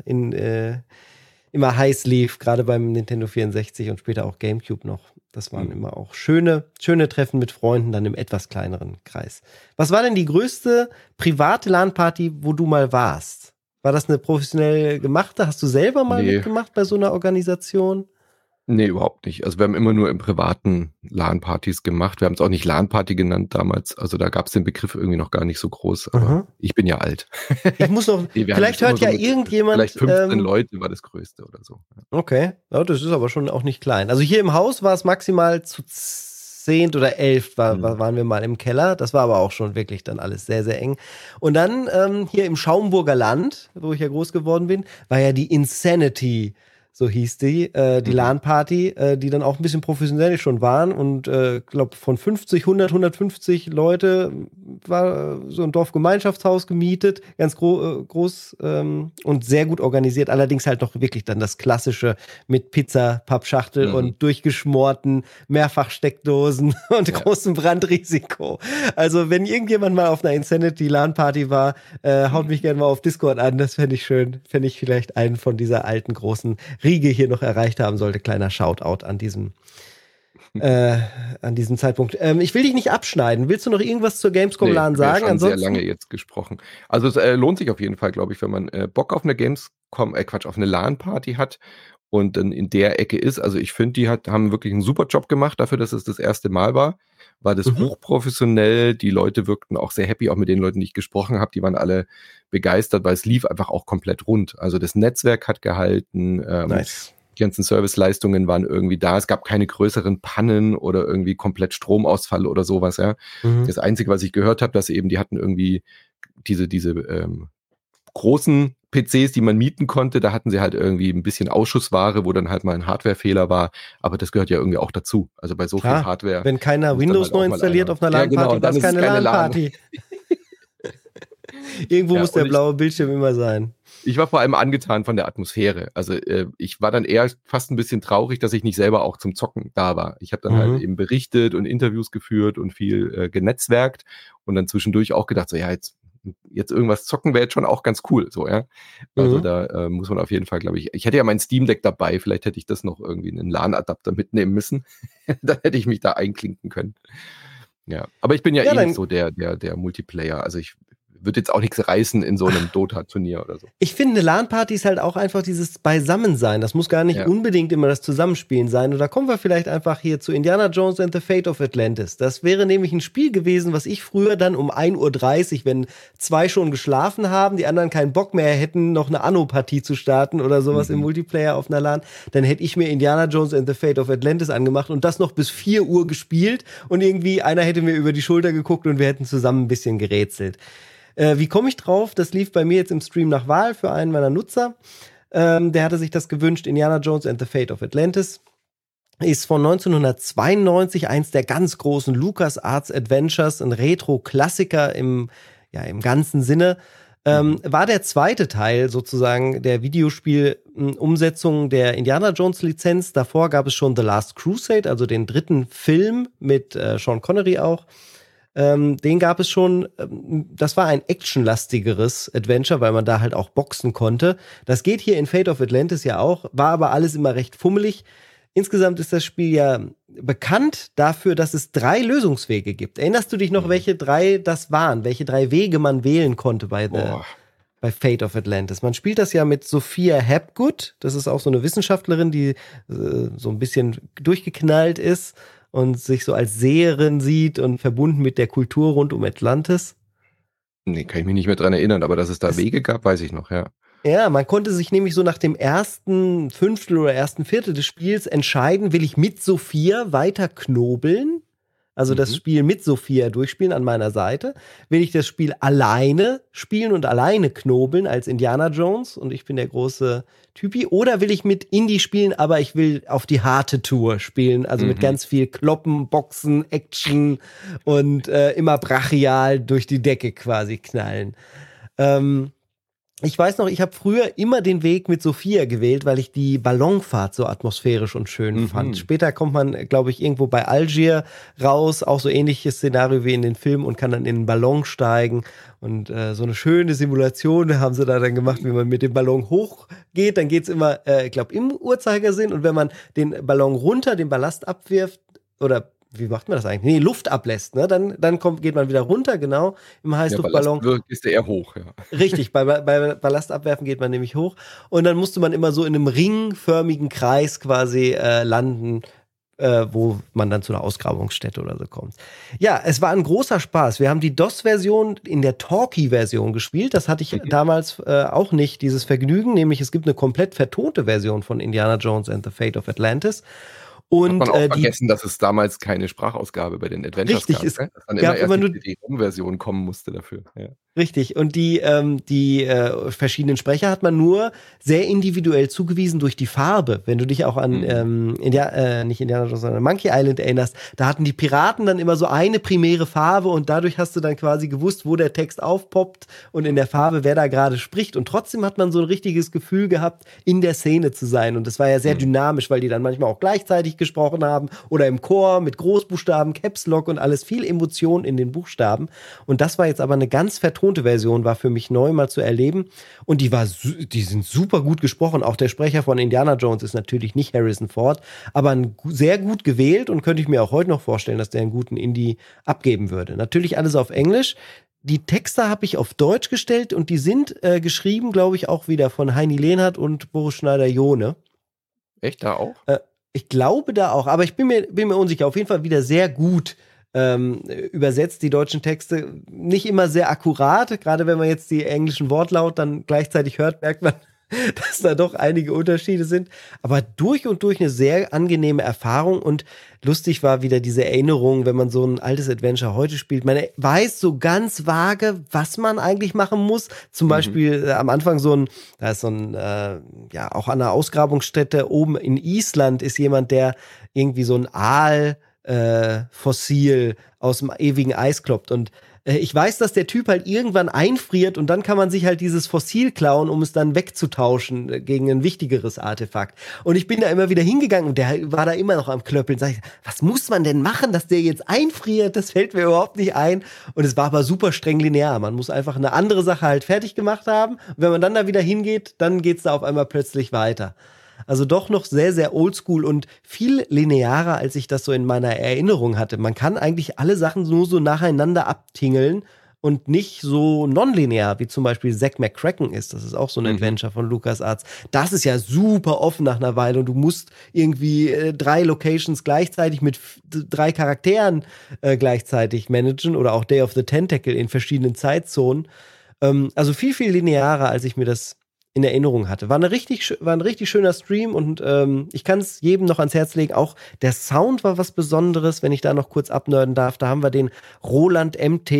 heiß lief, gerade beim Nintendo 64 und später auch GameCube noch. Das waren immer auch schöne Treffen mit Freunden, dann im etwas kleineren Kreis. Was war denn die größte private LAN-Party, wo du mal warst? War das eine professionell gemachte? Hast du selber mal mitgemacht bei so einer Organisation? Nee, überhaupt nicht. Also wir haben immer nur im privaten LAN-Partys gemacht. Wir haben es auch nicht LAN-Party genannt damals. Also da gab es den Begriff irgendwie noch gar nicht so groß. Aber ich bin ja alt. Ich muss noch, vielleicht hört ja irgendjemand. Vielleicht 15 Leute war das Größte oder so. Okay, ja, das ist aber schon auch nicht klein. Also hier im Haus war es maximal zu 10 oder 11 waren wir mal im Keller. Das war aber auch schon wirklich dann alles sehr, sehr eng. Und dann hier im Schaumburger Land, wo ich ja groß geworden bin, war ja die Insanity so hieß die LAN-Party, die dann auch ein bisschen professionell schon waren und glaube von 50, 100, 150 Leute war so ein Dorfgemeinschaftshaus gemietet, ganz groß und sehr gut organisiert, allerdings halt noch wirklich dann das Klassische mit Pizza, Pappschachtel und durchgeschmorten Mehrfachsteckdosen und großem Brandrisiko. Also wenn irgendjemand mal auf einer Insanity LAN-Party war, haut mich gerne mal auf Discord an, das fände ich schön, fände ich vielleicht einen von dieser alten großen Riege hier noch erreicht haben sollte. Kleiner Shoutout an diesem Zeitpunkt. Ich will dich nicht abschneiden. Willst du noch irgendwas zur Gamescom LAN sagen? Wir haben sehr lange jetzt gesprochen. Also es lohnt sich auf jeden Fall, glaube ich, wenn man Bock auf eine auf eine LAN-Party hat und dann in der Ecke ist. Also ich finde, die haben wirklich einen super Job gemacht dafür, dass es das erste Mal war. War das hochprofessionell. Die Leute wirkten auch sehr happy, auch mit den Leuten, die ich gesprochen habe. Die waren alle begeistert, weil es lief einfach auch komplett rund. Also das Netzwerk hat gehalten. Nice. Die ganzen Serviceleistungen waren irgendwie da. Es gab keine größeren Pannen oder irgendwie komplett Stromausfall oder sowas. Ja. Das Einzige, was ich gehört habe, dass eben die hatten irgendwie diese großen PCs, die man mieten konnte, da hatten sie halt irgendwie ein bisschen Ausschussware, wo dann halt mal ein Hardwarefehler war, aber das gehört ja irgendwie auch dazu. Also bei so viel Hardware. Wenn keiner Windows halt neu installiert auf einer LAN-Party, dann ist keine LAN-Party. Irgendwo muss der blaue Bildschirm immer sein. Ich war vor allem angetan von der Atmosphäre. Also ich war dann eher fast ein bisschen traurig, dass ich nicht selber auch zum Zocken da war. Ich habe dann halt eben berichtet und Interviews geführt und viel genetzwerkt und dann zwischendurch auch gedacht, so ja, jetzt irgendwas zocken wäre jetzt schon auch ganz cool, so, ja. Also da muss man auf jeden Fall, glaube ich hätte ja mein Steam Deck dabei, vielleicht hätte ich das noch irgendwie in einen LAN-Adapter mitnehmen müssen. Dann hätte ich mich da einklinken können. Ja, aber ich bin ja nicht so der Multiplayer, also ich würde jetzt auch nichts reißen in so einem Dota-Turnier oder so. Ich finde, eine LAN-Party ist halt auch einfach dieses Beisammensein. Das muss gar nicht unbedingt immer das Zusammenspielen sein. Und da kommen wir vielleicht einfach hier zu Indiana Jones and the Fate of Atlantis. Das wäre nämlich ein Spiel gewesen, was ich früher dann um 1:30 Uhr, wenn 2 schon geschlafen haben, die anderen keinen Bock mehr hätten, noch eine Anno-Partie zu starten oder sowas im Multiplayer auf einer LAN, dann hätte ich mir Indiana Jones and the Fate of Atlantis angemacht und das noch bis 4 Uhr gespielt und irgendwie einer hätte mir über die Schulter geguckt und wir hätten zusammen ein bisschen gerätselt. Wie komme ich drauf? Das lief bei mir jetzt im Stream nach Wahl für einen meiner Nutzer. Der hatte sich das gewünscht. Indiana Jones and the Fate of Atlantis ist von 1992 eins der ganz großen LucasArts Adventures, ein Retro-Klassiker im ganzen Sinne. War der zweite Teil sozusagen der Videospiel-Umsetzung der Indiana Jones-Lizenz. Davor gab es schon The Last Crusade, also den dritten Film mit Sean Connery auch. Den gab es schon, das war ein actionlastigeres Adventure, weil man da halt auch boxen konnte. Das geht hier in Fate of Atlantis ja auch, war aber alles immer recht fummelig. Insgesamt ist das Spiel ja bekannt dafür, dass es 3 Lösungswege gibt. Erinnerst du dich noch, welche 3 das waren? Welche 3 Wege man wählen konnte bei Fate of Atlantis? Man spielt das ja mit Sophia Hapgood. Das ist auch so eine Wissenschaftlerin, die so ein bisschen durchgeknallt ist und sich so als Seherin sieht und verbunden mit der Kultur rund um Atlantis. Nee, kann ich mich nicht mehr dran erinnern, aber dass es da Wege gab, weiß ich noch, ja. Ja, man konnte sich nämlich so nach dem ersten Fünftel oder ersten Viertel des Spiels entscheiden, will ich mit Sophia weiter knobeln? Also das Spiel mit Sophia durchspielen an meiner Seite. Will ich das Spiel alleine spielen und alleine knobeln als Indiana Jones und ich bin der große Typi? Oder will ich mit Indy spielen, aber ich will auf die harte Tour spielen, also mit ganz viel Kloppen, Boxen, Action und immer brachial durch die Decke quasi knallen. Ich weiß noch, ich habe früher immer den Weg mit Sophia gewählt, weil ich die Ballonfahrt so atmosphärisch und schön fand. Später kommt man, glaube ich, irgendwo bei Algier raus, auch so ähnliches Szenario wie in den Filmen und kann dann in den Ballon steigen. Und so eine schöne Simulation haben sie da dann gemacht, wie man mit dem Ballon hochgeht. Dann geht's immer, ich glaube, im Uhrzeigersinn. Und wenn man den Ballon runter, den Ballast abwirft oder wie macht man das eigentlich? Nee, Luft ablässt, ne? Dann geht man wieder runter, genau, im Heißluftballon. Ja, ist der eher hoch, ja. Richtig, bei Ballastabwerfen geht man nämlich hoch. Und dann musste man immer so in einem ringförmigen Kreis quasi landen, wo man dann zu einer Ausgrabungsstätte oder so kommt. Ja, es war ein großer Spaß. Wir haben die DOS-Version in der Talkie-Version gespielt. Das hatte ich damals auch nicht, dieses Vergnügen. Nämlich, es gibt eine komplett vertonte Version von Indiana Jones and the Fate of Atlantis. Und hat man auch vergessen, dass es damals keine Sprachausgabe bei den Adventures richtig, gab. Es dass dann immer erst die CD-ROM-Version kommen musste dafür. Ja. Richtig. Und die verschiedenen Sprecher hat man nur sehr individuell zugewiesen durch die Farbe. Wenn du dich auch an nicht Indiana Jones, sondern Monkey Island erinnerst, da hatten die Piraten dann immer so eine primäre Farbe und dadurch hast du dann quasi gewusst, wo der Text aufpoppt und in der Farbe, wer da gerade spricht. Und trotzdem hat man so ein richtiges Gefühl gehabt, in der Szene zu sein. Und das war ja sehr dynamisch, weil die dann manchmal auch gleichzeitig gesprochen haben oder im Chor mit Großbuchstaben, Caps Lock und alles, viel Emotion in den Buchstaben. Und das war jetzt aber eine ganz vertonte Version, war für mich neu mal zu erleben. Und die sind super gut gesprochen. Auch der Sprecher von Indiana Jones ist natürlich nicht Harrison Ford, aber sehr gut gewählt und könnte ich mir auch heute noch vorstellen, dass der einen guten Indie abgeben würde. Natürlich alles auf Englisch. Die Texte habe ich auf Deutsch gestellt und die sind geschrieben, glaube ich, auch wieder von Heini Lehnhardt und Boris Schneider-Johne. Echt, da auch? Ich glaube da auch, aber ich bin mir unsicher. Auf jeden Fall wieder sehr gut übersetzt, die deutschen Texte. Nicht immer sehr akkurat, gerade wenn man jetzt die englischen Wortlaut dann gleichzeitig hört, merkt man, dass da doch einige Unterschiede sind. Aber durch und durch eine sehr angenehme Erfahrung und lustig war wieder diese Erinnerung, wenn man so ein altes Adventure heute spielt. Man weiß so ganz vage, was man eigentlich machen muss. Zum Beispiel am Anfang da ist auch an einer Ausgrabungsstätte oben in Island ist jemand, der irgendwie so ein Fossil aus dem ewigen Eis kloppt und ich weiß, dass der Typ halt irgendwann einfriert und dann kann man sich halt dieses Fossil klauen, um es dann wegzutauschen gegen ein wichtigeres Artefakt. Und ich bin da immer wieder hingegangen und der war da immer noch am Klöppeln. Sag ich, was muss man denn machen, dass der jetzt einfriert? Das fällt mir überhaupt nicht ein. Und es war aber super streng linear. Man muss einfach eine andere Sache halt fertig gemacht haben. Und wenn man dann da wieder hingeht, dann geht's da auf einmal plötzlich weiter. Also doch noch sehr, sehr oldschool und viel linearer, als ich das so in meiner Erinnerung hatte. Man kann eigentlich alle Sachen nur so nacheinander abtingeln und nicht so nonlinear, wie zum Beispiel Zack McCracken ist. Das ist auch so ein Adventure von LucasArts. Das ist ja super offen nach einer Weile und du musst irgendwie 3 Locations gleichzeitig mit 3 Charakteren gleichzeitig managen oder auch Day of the Tentacle in verschiedenen Zeitzonen. Also viel, viel linearer, als ich mir das in Erinnerung hatte. War ein richtig schöner Stream und ich kann es jedem noch ans Herz legen. Auch der Sound war was Besonderes, wenn ich da noch kurz abnörden darf. Da haben wir den Roland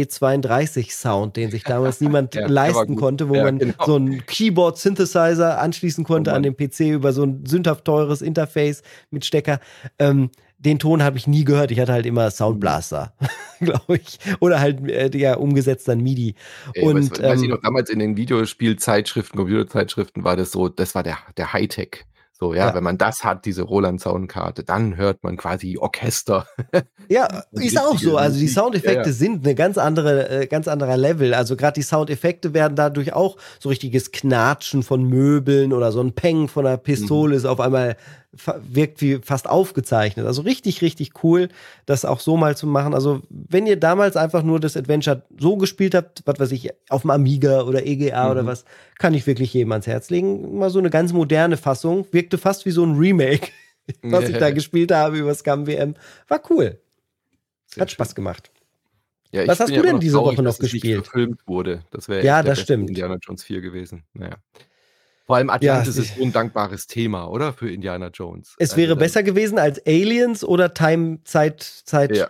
MT32 Sound, den sich damals niemand leisten konnte, wo man so einen Keyboard-Synthesizer anschließen konnte an den PC über so ein sündhaft teures Interface mit Stecker. Den Ton habe ich nie gehört. Ich hatte halt immer Soundblaster, glaube ich. Oder halt umgesetzt dann MIDI. Und weiß ich noch, damals in den Videospielzeitschriften, Computerzeitschriften war das so, das war der Hightech. So, ja, wenn man das hat, diese Roland-Soundkarte, dann hört man quasi Orchester. Ja, ist auch so. Also die Soundeffekte sind eine ganz anderer Level. Also gerade die Soundeffekte werden dadurch auch so richtiges Knatschen von Möbeln oder so ein Peng von einer Pistole ist auf einmal wirkt wie fast aufgezeichnet. Also richtig, richtig cool, das auch so mal zu machen. Also wenn ihr damals einfach nur das Adventure so gespielt habt, was weiß ich, auf dem Amiga oder EGA oder was, kann ich wirklich jedem ans Herz legen. Mal so eine ganz moderne Fassung. Wirkte fast wie so ein Remake, was ich da gespielt habe über Scum WM. War cool. Hat Spaß gemacht. Ja, was hast du denn diese Woche noch dass es gespielt? nicht verfilmt wurde. Das wäre ja, das stimmt. Indiana Jones 4 gewesen. Naja. Vor allem Atlantis ist so ein dankbares Thema, oder? Für Indiana Jones. Es wäre besser gewesen als Aliens oder Time Travel.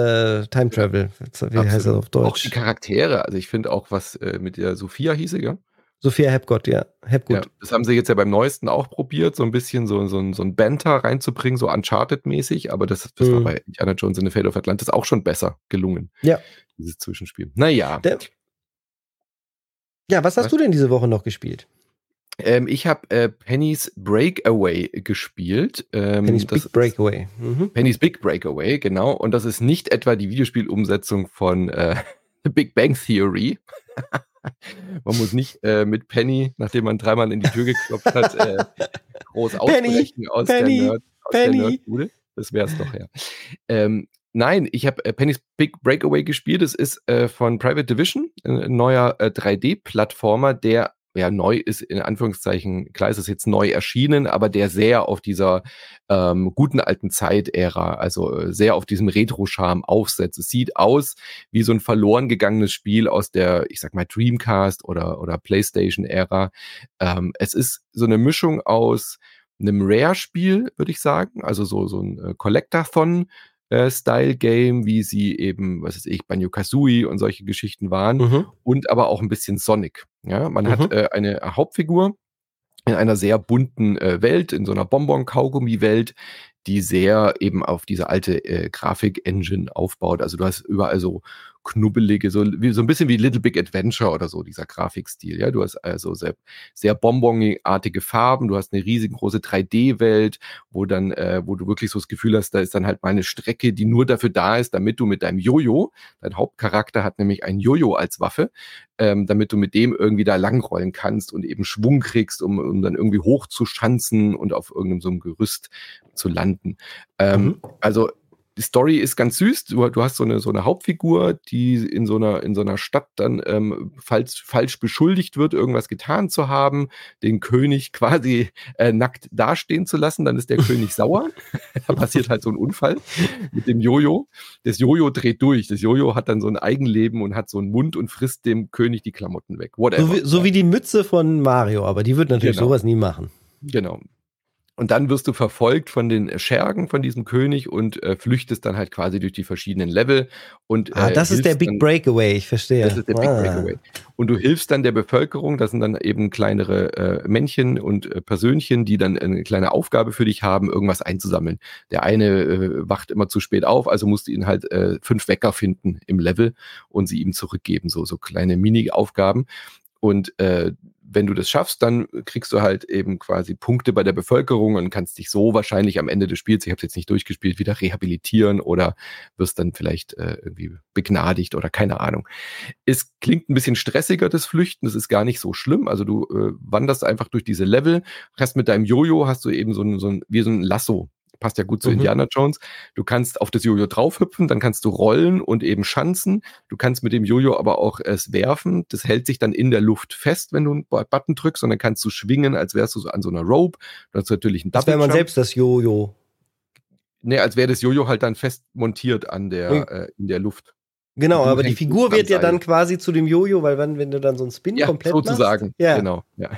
Wie heißt das auf Deutsch? Auch die Charaktere. Also ich finde auch, was mit der Sophia hieß sie, ja? Sophia Hapgood, ja. Ja, das haben sie jetzt ja beim Neuesten auch probiert, so ein bisschen so ein Banter reinzubringen, so Uncharted-mäßig, aber das war bei Indiana Jones in the Fate of Atlantis auch schon besser gelungen. Ja. Dieses Zwischenspiel. Naja. Was hast du denn diese Woche noch gespielt? Ich habe Penny's Breakaway gespielt. Penny's Big Breakaway. Penny's Big Breakaway, genau. Und das ist nicht etwa die Videospielumsetzung von Big Bang Theory. Man muss nicht mit Penny, nachdem man 3-mal in die Tür geklopft hat, groß ausbrechen aus der Nerdbude. Das wär's doch, ja. Nein, ich habe Penny's Big Breakaway gespielt. Das ist von Private Division, ein neuer 3D-Plattformer, der neu ist, in Anführungszeichen, klar ist es jetzt neu erschienen, aber der sehr auf dieser guten alten Zeit-Ära, also sehr auf diesem Retro-Charme aufsetzt. Es sieht aus wie so ein verloren gegangenes Spiel aus der, ich sag mal, Dreamcast oder PlayStation-Ära. Es ist so eine Mischung aus einem Rare-Spiel, würde ich sagen, also so ein Collectathon, Style-Game, wie sie eben, was weiß ich, Banjo-Kazooie und solche Geschichten waren und aber auch ein bisschen Sonic. Ja, man hat eine Hauptfigur in einer sehr bunten Welt, in so einer Bonbon-Kaugummi-Welt, die sehr eben auf diese alte Grafik-Engine aufbaut. Also du hast überall so knubbelige, so ein bisschen wie Little Big Adventure oder so, dieser Grafikstil. Ja, du hast also sehr, sehr bonbonartige Farben, du hast eine riesengroße 3D-Welt, wo du wirklich so das Gefühl hast, da ist dann halt mal eine Strecke, die nur dafür da ist, damit du mit deinem Jojo, dein Hauptcharakter hat nämlich ein Jojo als Waffe, damit du mit dem irgendwie da langrollen kannst und eben Schwung kriegst, um dann irgendwie hochzuschanzen und auf irgendeinem so einem Gerüst zu landen. Also die Story ist ganz süß. Du hast so eine Hauptfigur, die in so einer Stadt dann falsch beschuldigt wird, irgendwas getan zu haben, den König quasi nackt dastehen zu lassen. Dann ist der König sauer. Da passiert halt so ein Unfall mit dem Jojo. Das Jojo dreht durch. Das Jojo hat dann so ein Eigenleben und hat so einen Mund und frisst dem König die Klamotten weg. Whatever. So wie die Mütze von Mario, aber die wird natürlich sowas nie machen. Genau. Und dann wirst du verfolgt von den Schergen von diesem König und flüchtest dann halt quasi durch die verschiedenen Level. Und, das ist der Big Breakaway, ich verstehe. Das ist der Big Breakaway. Und du hilfst dann der Bevölkerung, das sind dann eben kleinere Männchen und Persönchen, die dann eine kleine Aufgabe für dich haben, irgendwas einzusammeln. Der eine wacht immer zu spät auf, also musst du ihn halt 5 Wecker finden im Level und sie ihm zurückgeben, so kleine Mini-Aufgaben. Und wenn du das schaffst, dann kriegst du halt eben quasi Punkte bei der Bevölkerung und kannst dich so wahrscheinlich am Ende des Spiels, ich habe es jetzt nicht durchgespielt, wieder rehabilitieren oder wirst dann vielleicht irgendwie begnadigt oder keine Ahnung. Es klingt ein bisschen stressiger, das Flüchten, das ist gar nicht so schlimm. Also du wanderst einfach durch diese Level, hast mit deinem Jojo, hast du eben so ein Lasso. Passt ja gut zu Indiana Jones. Du kannst auf das Jojo draufhüpfen, dann kannst du rollen und eben schanzen. Du kannst mit dem Jojo aber auch es werfen. Das hält sich dann in der Luft fest, wenn du einen Button drückst, und dann kannst du schwingen, als wärst du so an so einer Rope. Das ist natürlich ein Double Jump. Das wäre man selbst das Jojo. Nee, als wäre das Jojo halt dann fest montiert in der Luft. Genau, aber die Figur wird ja dann quasi zu dem Jojo, weil wenn du dann so einen Spin komplett sozusagen. machst. Ja, genau. Ja.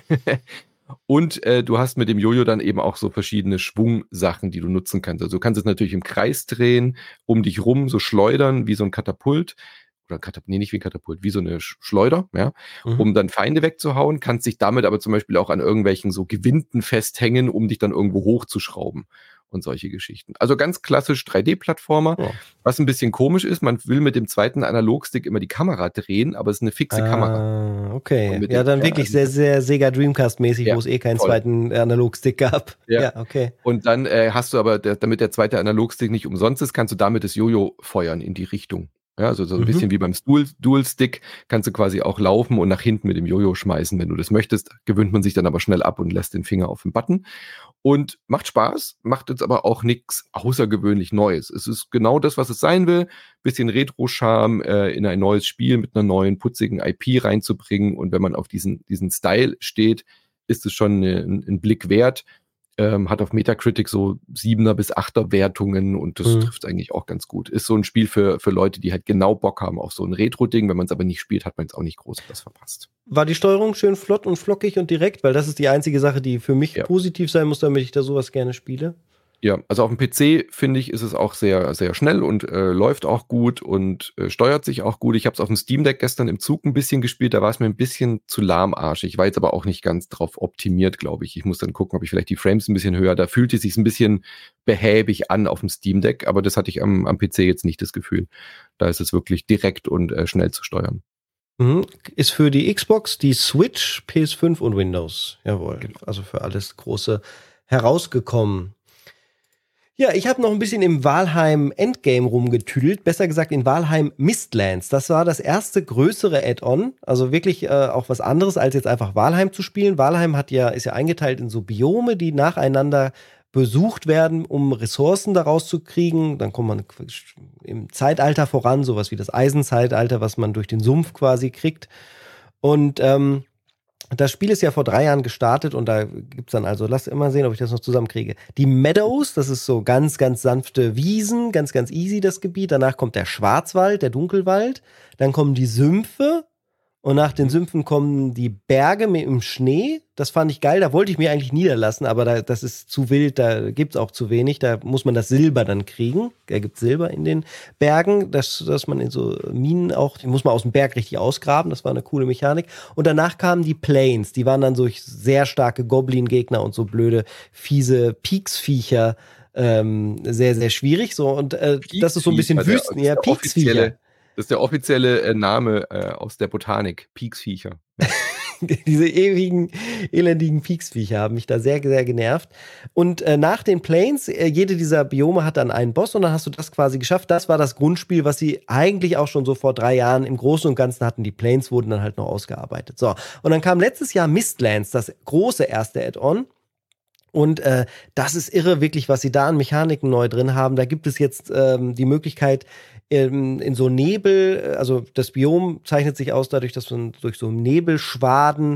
Und du hast mit dem Jojo dann eben auch so verschiedene Schwungsachen, die du nutzen kannst. Also du kannst es natürlich im Kreis drehen, um dich rum, so schleudern wie so ein Katapult. Oder nicht wie ein Katapult, wie so eine Schleuder, ja, um dann Feinde wegzuhauen, kannst dich damit aber zum Beispiel auch an irgendwelchen so Gewinden festhängen, um dich dann irgendwo hochzuschrauben und solche Geschichten. Also ganz klassisch 3D-Plattformer, was ein bisschen komisch ist, man will mit dem zweiten Analogstick immer die Kamera drehen, aber es ist eine fixe Kamera. Okay, ja, dann wirklich sehr, sehr Sega Dreamcast-mäßig, wo es keinen zweiten Analogstick gab. Ja, okay. Und dann hast du aber, damit der zweite Analogstick nicht umsonst ist, kannst du damit das Jojo feuern in die Richtung. Ja, also so ein bisschen wie beim Dual-Stick kannst du quasi auch laufen und nach hinten mit dem Jojo schmeißen, wenn du das möchtest. Gewöhnt man sich dann aber schnell ab und lässt den Finger auf den Button. Und macht Spaß, macht jetzt aber auch nichts außergewöhnlich Neues. Es ist genau das, was es sein will. Bisschen Retro-Charme in ein neues Spiel mit einer neuen, putzigen IP reinzubringen. Und wenn man auf diesen Style steht, ist es schon ein Blick wert. Hat auf Metacritic so 7er bis 8er Wertungen und das trifft eigentlich auch ganz gut. Ist so ein Spiel für Leute, die halt genau Bock haben auf so ein Retro-Ding. Wenn man es aber nicht spielt, hat man es auch nicht groß was verpasst. War die Steuerung schön flott und flockig und direkt? Weil das ist die einzige Sache, die für mich positiv sein muss, damit ich da sowas gerne spiele. Ja, also auf dem PC, finde ich, ist es auch sehr, sehr schnell und läuft auch gut und steuert sich auch gut. Ich habe es auf dem Steam Deck gestern im Zug ein bisschen gespielt, da war es mir ein bisschen zu lahmarschig. Ich war jetzt aber auch nicht ganz drauf optimiert, glaube ich. Ich muss dann gucken, ob ich vielleicht die Frames ein bisschen höher, da fühlt es sich ein bisschen behäbig an auf dem Steam Deck, aber das hatte ich am PC jetzt nicht das Gefühl. Da ist es wirklich direkt und schnell zu steuern. Ist für die Xbox, die Switch, PS5 und Windows. Jawohl, Genau. Also für alles Große herausgekommen. Ja, ich habe noch ein bisschen im Valheim Endgame rumgetüdelt, besser gesagt in Valheim Mistlands. Das war das erste größere Add-on, also wirklich auch was anderes, als jetzt einfach Valheim zu spielen. Valheim ist ja eingeteilt in so Biome, die nacheinander besucht werden, um Ressourcen daraus zu kriegen. Dann kommt man im Zeitalter voran, sowas wie das Eisenzeitalter, was man durch den Sumpf quasi kriegt. Und das Spiel ist ja vor 3 Jahren gestartet und da gibt's dann also, lass immer sehen, ob ich das noch zusammenkriege. Die Meadows, das ist so ganz, ganz sanfte Wiesen, ganz, ganz easy das Gebiet. Danach kommt der Schwarzwald, der Dunkelwald. Dann kommen die Sümpfe Und nach den Sümpfen kommen die Berge im Schnee. Das fand ich geil. Da wollte ich mir eigentlich niederlassen, aber das ist zu wild. Da gibt es auch zu wenig. Da muss man das Silber dann kriegen. Da gibt es Silber in den Bergen, dass man in so Minen auch, die muss man aus dem Berg richtig ausgraben. Das war eine coole Mechanik. Und danach kamen die Plains. Die waren dann so sehr starke Goblin-Gegner und so blöde, fiese Peaks-Viecher. Sehr, sehr schwierig. So. Und das ist so ein bisschen Wüsten. Ja, Peaks-Viecher. Das ist der offizielle Name aus der Botanik, Peaksviecher. Diese ewigen, elendigen Peaksviecher haben mich da sehr, sehr genervt. Und nach den Plains, jede dieser Biome hat dann einen Boss und dann hast du das quasi geschafft. Das war das Grundspiel, was sie eigentlich auch schon so vor 3 Jahren im Großen und Ganzen hatten. Die Plains wurden dann halt noch ausgearbeitet. So, und dann kam letztes Jahr Mistlands, das große erste Add-on. Und das ist irre, wirklich, was sie da an Mechaniken neu drin haben. Da gibt es jetzt die Möglichkeit, in so Nebel, also das Biom zeichnet sich aus dadurch, dass man durch so Nebelschwaden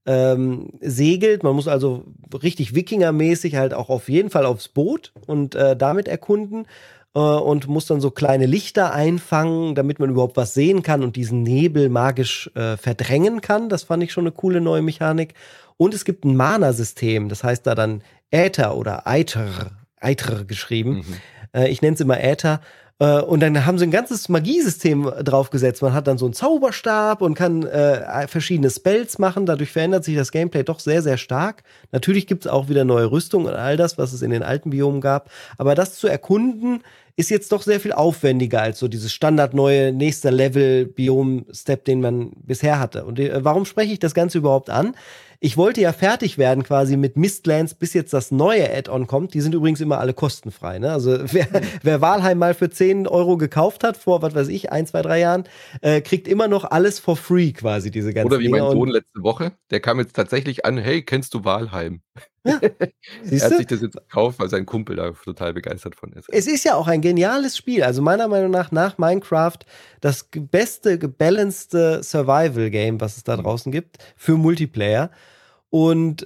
segelt. Man muss also richtig Wikingermäßig halt auch auf jeden Fall aufs Boot und damit erkunden und muss dann so kleine Lichter einfangen, damit man überhaupt was sehen kann und diesen Nebel magisch verdrängen kann. Das fand ich schon eine coole neue Mechanik. Und es gibt ein Mana-System, das heißt da dann Äther oder Eiter geschrieben. Ich nenne es immer Äther. Und dann haben sie ein ganzes Magiesystem draufgesetzt. Man hat dann so einen Zauberstab und kann verschiedene Spells machen. Dadurch verändert sich das Gameplay doch sehr, sehr stark. Natürlich gibt es auch wieder neue Rüstung und all das, was es in den alten Biomen gab. Aber das zu erkunden, ist jetzt doch sehr viel aufwendiger als so dieses standardneue nächster Level-Biom-Step, den man bisher hatte. Und warum spreche ich das Ganze überhaupt an? Ich wollte ja fertig werden quasi mit Mistlands, bis jetzt das neue Add-on kommt. Die sind übrigens immer alle kostenfrei. Ne? Also wer Valheim mal für 10 € gekauft hat, vor, was weiß ich, 1, 2, 3 Jahren, kriegt immer noch alles for free quasi, diese ganzen Oder wie mein Dinger. Sohn letzte Woche, der kam jetzt tatsächlich an, hey, kennst du Valheim? Ja, er hat sich das jetzt gekauft, weil sein Kumpel da total begeistert von ist. Es ist ja auch ein geniales Spiel. Also meiner Meinung nach Minecraft das beste, gebalancete Survival-Game, was es da draußen gibt, für Multiplayer. Und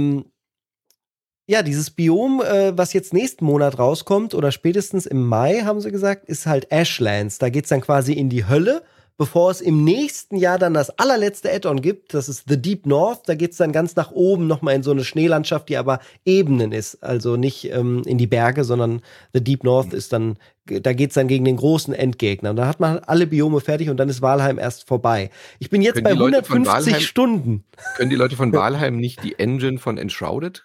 ja, dieses Biom, was jetzt nächsten Monat rauskommt oder spätestens im Mai, haben sie gesagt, ist halt Ashlands. Da geht's dann quasi in die Hölle, bevor es im nächsten Jahr dann das allerletzte Add-on gibt. Das ist The Deep North. Da geht's dann ganz nach oben nochmal in so eine Schneelandschaft, die aber Ebenen ist. Also nicht in die Berge, sondern The Deep North ist dann, da geht's dann gegen den großen Endgegner. Und da hat man alle Biome fertig und dann ist Valheim erst vorbei. Ich bin jetzt bei 150 Stunden. Können die Leute von Valheim nicht die Engine von Enshrouded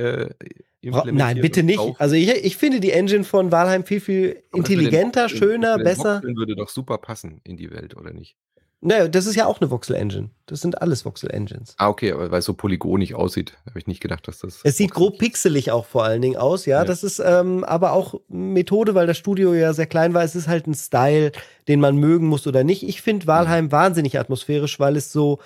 Nein, bitte nicht. Also ich finde die Engine von Valheim viel, viel intelligenter, schöner, besser. Voxeln würde doch super passen in die Welt, oder nicht? Naja, das ist ja auch eine Voxel-Engine. Das sind alles Voxel-Engines. Ah, okay, aber weil es so polygonig aussieht, habe ich nicht gedacht, dass das... Es sieht grob pixelig auch vor allen Dingen aus, ja. Das ist aber auch Methode, weil das Studio ja sehr klein war. Es ist halt ein Style, den man mögen muss oder nicht. Ich finde Valheim wahnsinnig atmosphärisch, weil es so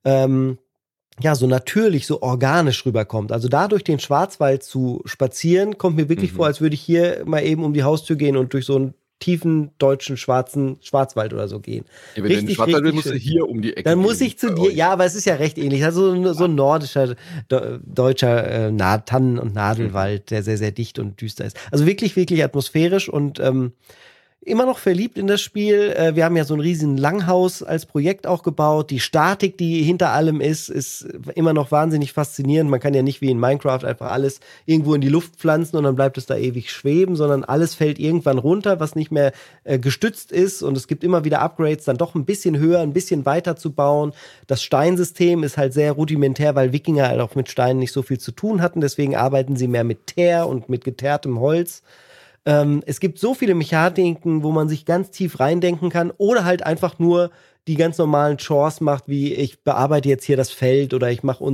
ja, so natürlich, so organisch rüberkommt. Also da durch den Schwarzwald zu spazieren, kommt mir wirklich vor, als würde ich hier mal eben um die Haustür gehen und durch so einen tiefen deutschen schwarzen Schwarzwald oder so gehen. Ja, wenn du in den Schwarzwald willst, musst du hier um die Ecke Dann muss ich zu dir, ja, aber es ist ja recht ähnlich. Also so ein nordischer, deutscher Tannen- und Nadelwald, der sehr, sehr dicht und düster ist. Also wirklich, wirklich atmosphärisch und immer noch verliebt in das Spiel. Wir haben ja so ein riesen Langhaus als Projekt auch gebaut. Die Statik, die hinter allem ist immer noch wahnsinnig faszinierend. Man kann ja nicht wie in Minecraft einfach alles irgendwo in die Luft pflanzen und dann bleibt es da ewig schweben, sondern alles fällt irgendwann runter, was nicht mehr gestützt ist. Und es gibt immer wieder Upgrades, dann doch ein bisschen höher, ein bisschen weiter zu bauen. Das Steinsystem ist halt sehr rudimentär, weil Wikinger halt auch mit Steinen nicht so viel zu tun hatten. Deswegen arbeiten sie mehr mit Teer und mit geteertem Holz. Es gibt so viele Mechaniken, wo man sich ganz tief reindenken kann oder halt einfach nur die ganz normalen Chores macht, wie ich bearbeite jetzt hier das Feld oder ich mache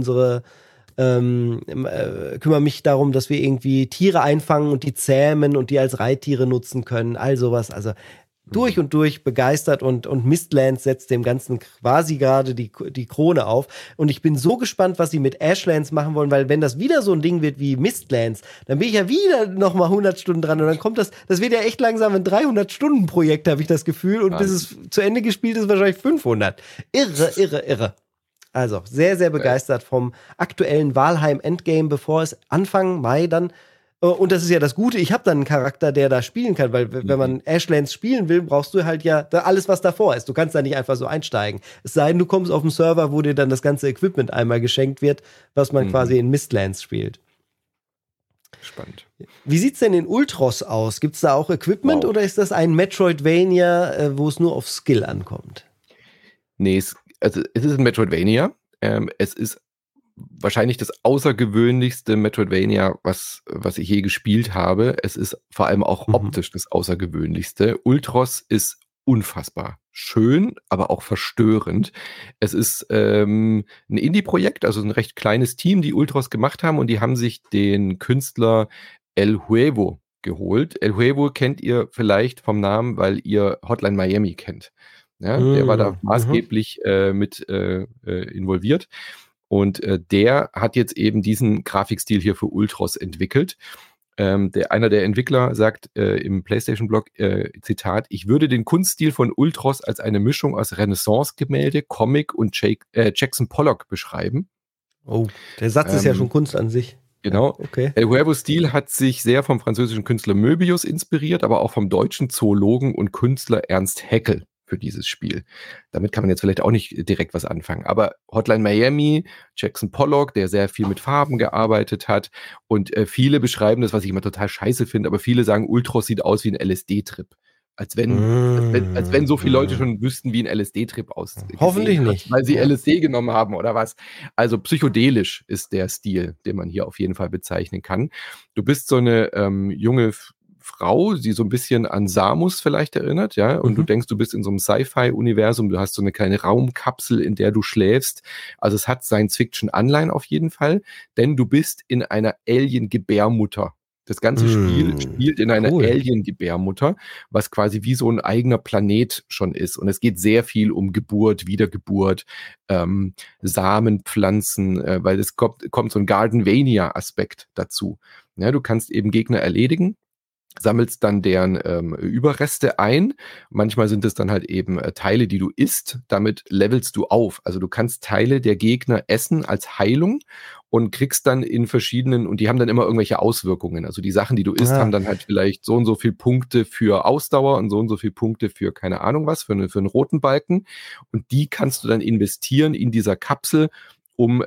kümmere mich darum, dass wir irgendwie Tiere einfangen und die zähmen und die als Reittiere nutzen können, all sowas. Also durch und durch begeistert und Mistlands setzt dem Ganzen quasi gerade die Krone auf. Und ich bin so gespannt, was sie mit Ashlands machen wollen, weil wenn das wieder so ein Ding wird wie Mistlands, dann bin ich ja wieder noch mal 100 Stunden dran und dann kommt das wird ja echt langsam ein 300-Stunden-Projekt, habe ich das Gefühl. Und bis es zu Ende gespielt ist, wahrscheinlich 500. Irre. Also sehr, sehr begeistert vom aktuellen Valheim Endgame, bevor es Anfang Mai dann Und das ist ja das Gute, ich habe dann einen Charakter, der da spielen kann, weil wenn man Ashlands spielen will, brauchst du halt ja alles, was davor ist. Du kannst da nicht einfach so einsteigen. Es sei denn, du kommst auf einen Server, wo dir dann das ganze Equipment einmal geschenkt wird, was man quasi in Mistlands spielt. Spannend. Wie sieht's denn in Ultros aus? Gibt's da auch Equipment oder ist das ein Metroidvania, wo es nur auf Skill ankommt? Nee, es ist ein Metroidvania. Es ist wahrscheinlich das außergewöhnlichste Metroidvania, was ich je gespielt habe. Es ist vor allem auch optisch das außergewöhnlichste. Ultros ist unfassbar schön, aber auch verstörend. Es ist ein Indie-Projekt, also ein recht kleines Team, die Ultros gemacht haben, und die haben sich den Künstler El Huevo geholt. El Huevo kennt ihr vielleicht vom Namen, weil ihr Hotline Miami kennt. Ja, der war da maßgeblich mit involviert. Und der hat jetzt eben diesen Grafikstil hier für Ultros entwickelt. Einer der Entwickler sagt im PlayStation-Blog, Zitat, ich würde den Kunststil von Ultros als eine Mischung aus Renaissance-Gemälde, Comic und Jackson Pollock beschreiben. Oh, der Satz ist ja schon Kunst an sich. Genau. Ja, okay. El Huevos Stil hat sich sehr vom französischen Künstler Möbius inspiriert, aber auch vom deutschen Zoologen und Künstler Ernst Haeckel für dieses Spiel. Damit kann man jetzt vielleicht auch nicht direkt was anfangen. Aber Hotline Miami, Jackson Pollock, der sehr viel mit Farben gearbeitet hat, und viele beschreiben das, was ich immer total scheiße finde, aber viele sagen, Ultros sieht aus wie ein LSD-Trip. Als wenn so viele Leute schon wüssten, wie ein LSD-Trip aussieht. Hoffentlich nicht. Weil sie LSD genommen haben oder was. Also psychedelisch ist der Stil, den man hier auf jeden Fall bezeichnen kann. Du bist so eine junge Frau, die so ein bisschen an Samus vielleicht erinnert, ja, und du denkst, du bist in so einem Sci-Fi-Universum, du hast so eine kleine Raumkapsel, in der du schläfst. Also es hat Science-Fiction-Anleihen auf jeden Fall, denn du bist in einer Alien-Gebärmutter. Das ganze Spiel spielt in einer Alien-Gebärmutter, was quasi wie so ein eigener Planet schon ist. Und es geht sehr viel um Geburt, Wiedergeburt, Samenpflanzen, weil es kommt so ein Gardenvania-Aspekt dazu. Ja, du kannst eben Gegner erledigen, sammelst dann deren Überreste ein. Manchmal sind es dann halt eben Teile, die du isst. Damit levelst du auf. Also du kannst Teile der Gegner essen als Heilung und kriegst dann in verschiedenen, und die haben dann immer irgendwelche Auswirkungen. Also die Sachen, die du isst, haben dann halt vielleicht so und so viel Punkte für Ausdauer und so viel Punkte für keine Ahnung was, für einen roten Balken. Und die kannst du dann investieren in dieser Kapsel, um